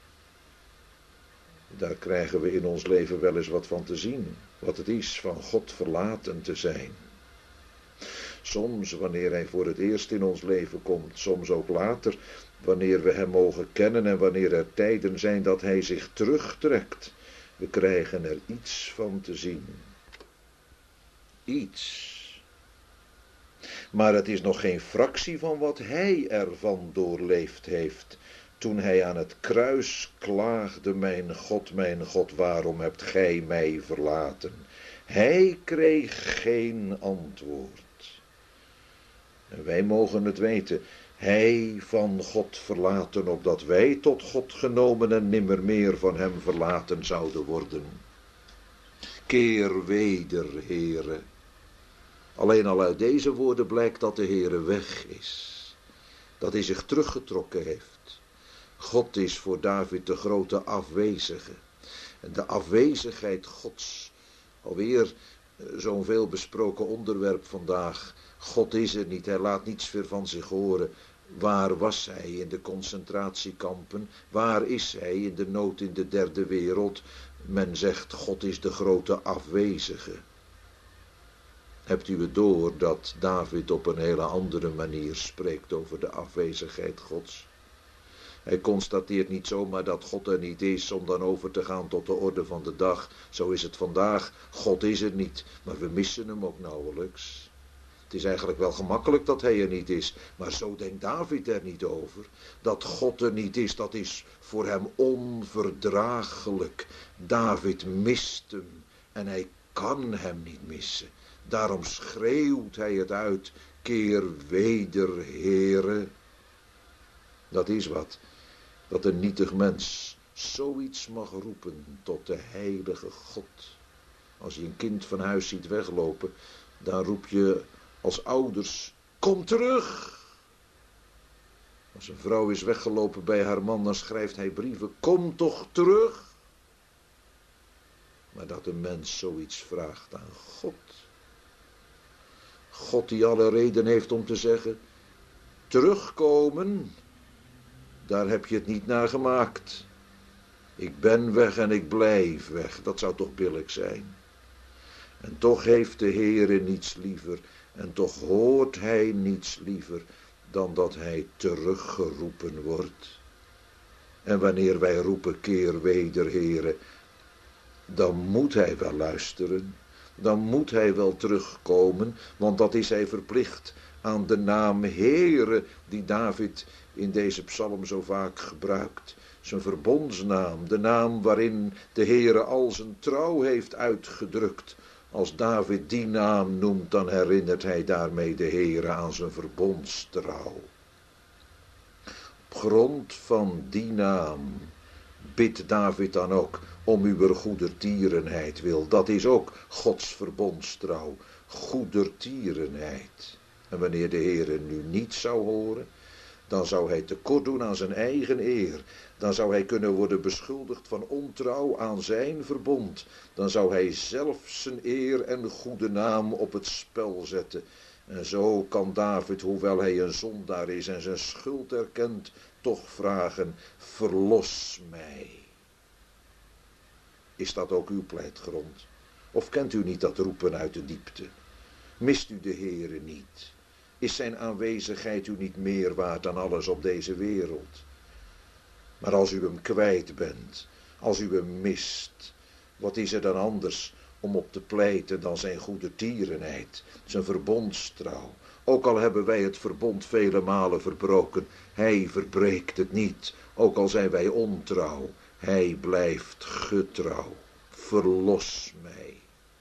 Daar krijgen we in ons leven wel eens wat van te zien, wat het is van God verlaten te zijn. Soms wanneer hij voor het eerst in ons leven komt, soms ook later, wanneer we hem mogen kennen en wanneer er tijden zijn dat hij zich terugtrekt. We krijgen er iets van te zien. Iets. Maar het is nog geen fractie van wat hij ervan doorleefd heeft, toen hij aan het kruis klaagde: mijn God, mijn God, waarom hebt gij mij verlaten? Hij kreeg geen antwoord. En wij mogen het weten. Hij van God verlaten, opdat wij tot God genomen en nimmer meer van hem verlaten zouden worden. Keer weder, Heere. Alleen al uit deze woorden blijkt dat de Heere weg is. Dat hij zich teruggetrokken heeft. God is voor David de grote afwezige. En de afwezigheid Gods, alweer zo'n veel besproken onderwerp vandaag. God is er niet, hij laat niets meer van zich horen. Waar was hij in de concentratiekampen? Waar is hij in de nood in de derde wereld? Men zegt, God is de grote afwezige. Hebt u het door dat David op een hele andere manier spreekt over de afwezigheid Gods? Hij constateert niet zomaar dat God er niet is om dan over te gaan tot de orde van de dag. Zo is het vandaag. God is er niet, maar we missen hem ook nauwelijks. Het is eigenlijk wel gemakkelijk dat hij er niet is, maar zo denkt David er niet over. Dat God er niet is, dat is voor hem onverdraaglijk. David mist hem en hij kan hem niet missen. Daarom schreeuwt hij het uit, keer weder, Heere. Dat is wat, dat een nietig mens zoiets mag roepen tot de heilige God. Als je een kind van huis ziet weglopen, dan roep je als ouders, kom terug. Als een vrouw is weggelopen bij haar man, dan schrijft hij brieven, kom toch terug. Maar dat een mens zoiets vraagt aan God. God die alle reden heeft om te zeggen, terugkomen, daar heb je het niet naar gemaakt. Ik ben weg en ik blijf weg, dat zou toch billijk zijn. En toch heeft de Heere niets liever, en toch hoort hij niets liever, dan dat hij teruggeroepen wordt. En wanneer wij roepen, keer weder, Heere, dan moet hij wel luisteren. Dan moet hij wel terugkomen, want dat is hij verplicht aan de naam Heere, die David in deze psalm zo vaak gebruikt. Zijn verbondsnaam, de naam waarin de Heere al zijn trouw heeft uitgedrukt. Als David die naam noemt, dan herinnert hij daarmee de Heere aan zijn verbondstrouw. Op grond van die naam bidt David dan ook om uw goedertierenheid wil. Dat is ook Gods verbondstrouw, goedertierenheid. En wanneer de Heere nu niet zou horen, dan zou hij tekort doen aan zijn eigen eer. Dan zou hij kunnen worden beschuldigd van ontrouw aan zijn verbond. Dan zou hij zelf zijn eer en goede naam op het spel zetten. En zo kan David, hoewel hij een zondaar is en zijn schuld erkent, toch vragen, verlos mij. Is dat ook uw pleitgrond? Of kent u niet dat roepen uit de diepte? Mist u de Heere niet? Is zijn aanwezigheid u niet meer waard dan alles op deze wereld? Maar als u hem kwijt bent, als u hem mist, wat is er dan anders om op te pleiten dan zijn goedertierenheid, zijn verbondstrouw? Ook al hebben wij het verbond vele malen verbroken, hij verbreekt het niet. Ook al zijn wij ontrouw, hij blijft getrouw. Verlos mij.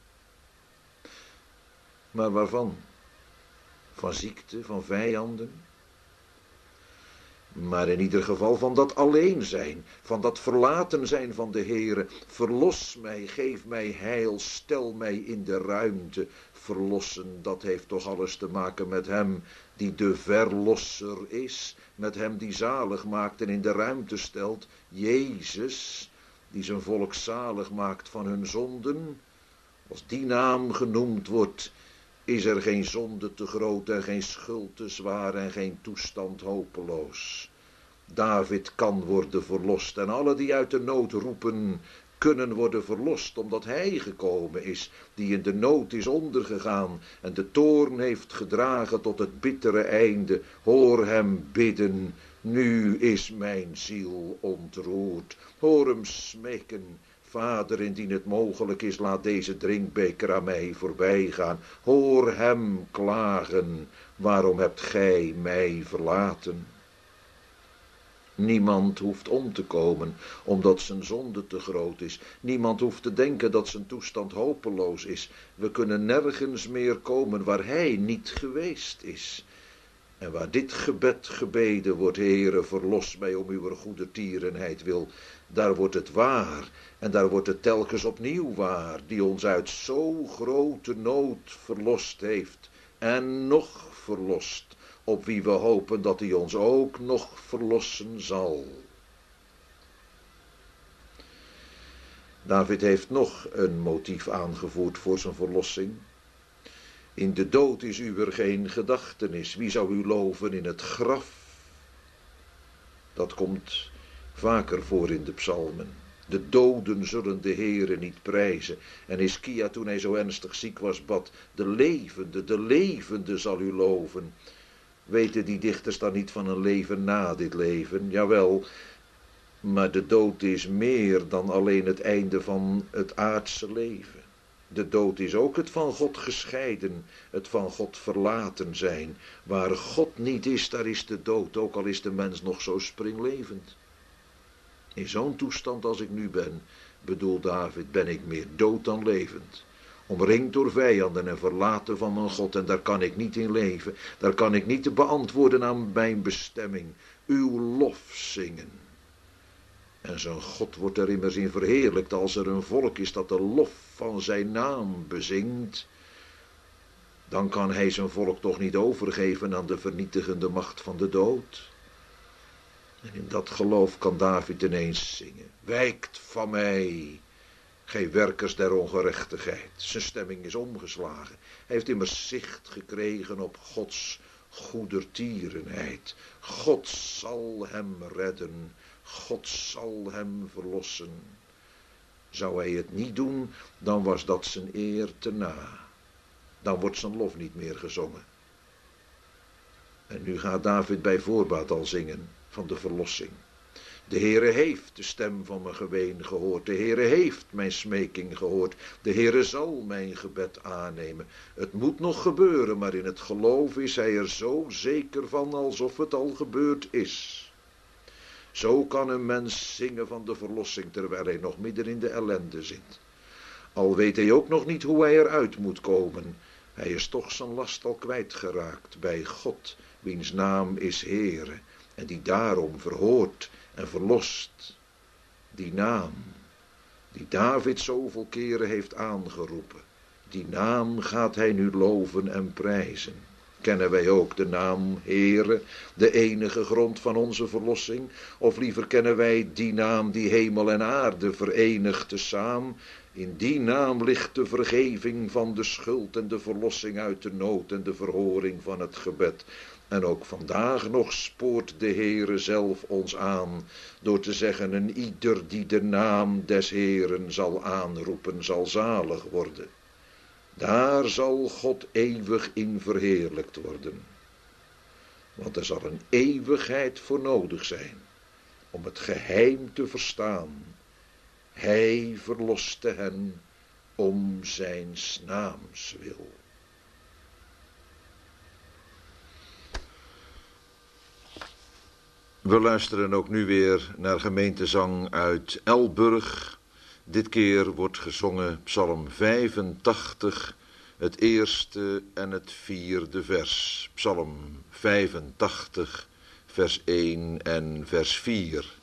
Maar waarvan? Van ziekte, van vijanden? Maar in ieder geval van dat alleen zijn, van dat verlaten zijn van de Heere. Verlos mij, geef mij heil, stel mij in de ruimte. Verlossen, dat heeft toch alles te maken met hem die de verlosser is. Met hem die zalig maakt en in de ruimte stelt. Jezus, die zijn volk zalig maakt van hun zonden. Als die naam genoemd wordt, is er geen zonde te groot en geen schuld te zwaar en geen toestand hopeloos. David kan worden verlost en alle die uit de nood roepen, kunnen worden verlost, omdat hij gekomen is, die in de nood is ondergegaan en de toorn heeft gedragen tot het bittere einde. Hoor hem bidden, nu is mijn ziel ontroerd. Hoor hem smeken, Vader, indien het mogelijk is, laat deze drinkbeker aan mij voorbij gaan. Hoor hem klagen, waarom hebt gij mij verlaten? Niemand hoeft om te komen, omdat zijn zonde te groot is. Niemand hoeft te denken dat zijn toestand hopeloos is. We kunnen nergens meer komen waar hij niet geweest is. En waar dit gebed gebeden wordt, Heere, verlos mij om uw goedertierenheid wil, daar wordt het waar. En daar wordt het telkens opnieuw waar, die ons uit zo grote nood verlost heeft. En nog verlost, op wie we hopen dat hij ons ook nog verlossen zal. David heeft nog een motief aangevoerd voor zijn verlossing. In de dood is uwer geen gedachtenis. Wie zou u loven in het graf? Dat komt vaker voor in de psalmen. De doden zullen de Heere niet prijzen. En Hiskia, toen hij zo ernstig ziek was, bad: de levende, de levende zal u loven. Weten die dichters dan niet van een leven na dit leven? Jawel, maar de dood is meer dan alleen het einde van het aardse leven. De dood is ook het van God gescheiden, het van God verlaten zijn. Waar God niet is, daar is de dood, ook al is de mens nog zo springlevend. In zo'n toestand als ik nu ben, bedoelt David, ben ik meer dood dan levend. Omringd door vijanden en verlaten van mijn God, en daar kan ik niet in leven. Daar kan ik niet te beantwoorden aan mijn bestemming. Uw lof zingen. En zijn God wordt er immers in verheerlijkt als er een volk is dat de lof van zijn naam bezingt. Dan kan hij zijn volk toch niet overgeven aan de vernietigende macht van de dood. En in dat geloof kan David ineens zingen: wijkt van mij, gij werkers der ongerechtigheid. Zijn stemming is omgeslagen. Hij heeft immers zicht gekregen op Gods goedertierenheid. God zal hem redden. God zal hem verlossen. Zou hij het niet doen, dan was dat zijn eer te na. Dan wordt zijn lof niet meer gezongen. En nu gaat David bij voorbaat al zingen van de verlossing. De Heere heeft de stem van mijn geween gehoord. De Heere heeft mijn smeking gehoord. De Heere zal mijn gebed aannemen. Het moet nog gebeuren, maar in het geloof is hij er zo zeker van alsof het al gebeurd is. Zo kan een mens zingen van de verlossing terwijl hij nog midden in de ellende zit. Al weet hij ook nog niet hoe hij eruit moet komen. Hij is toch zijn last al kwijtgeraakt bij God, wiens naam is Heere, en die daarom verhoort en verlost. Die naam, die David zoveel keren heeft aangeroepen, die naam gaat hij nu loven en prijzen. Kennen wij ook de naam Heere, de enige grond van onze verlossing? Of liever kennen wij die naam die hemel en aarde verenigt tezaam? In die naam ligt de vergeving van de schuld en de verlossing uit de nood en de verhoring van het gebed. En ook vandaag nog spoort de Heere zelf ons aan, door te zeggen: en ieder die de naam des Heeren zal aanroepen, zal zalig worden. Daar zal God eeuwig in verheerlijkt worden. Want er zal een eeuwigheid voor nodig zijn om het geheim te verstaan. Hij verloste hen om zijn naams wil. We luisteren ook nu weer naar gemeentezang uit Elburg. Dit keer wordt gezongen Psalm vijfentachtig, het eerste en het vierde vers. Psalm vijfentachtig, vers één en vers vier.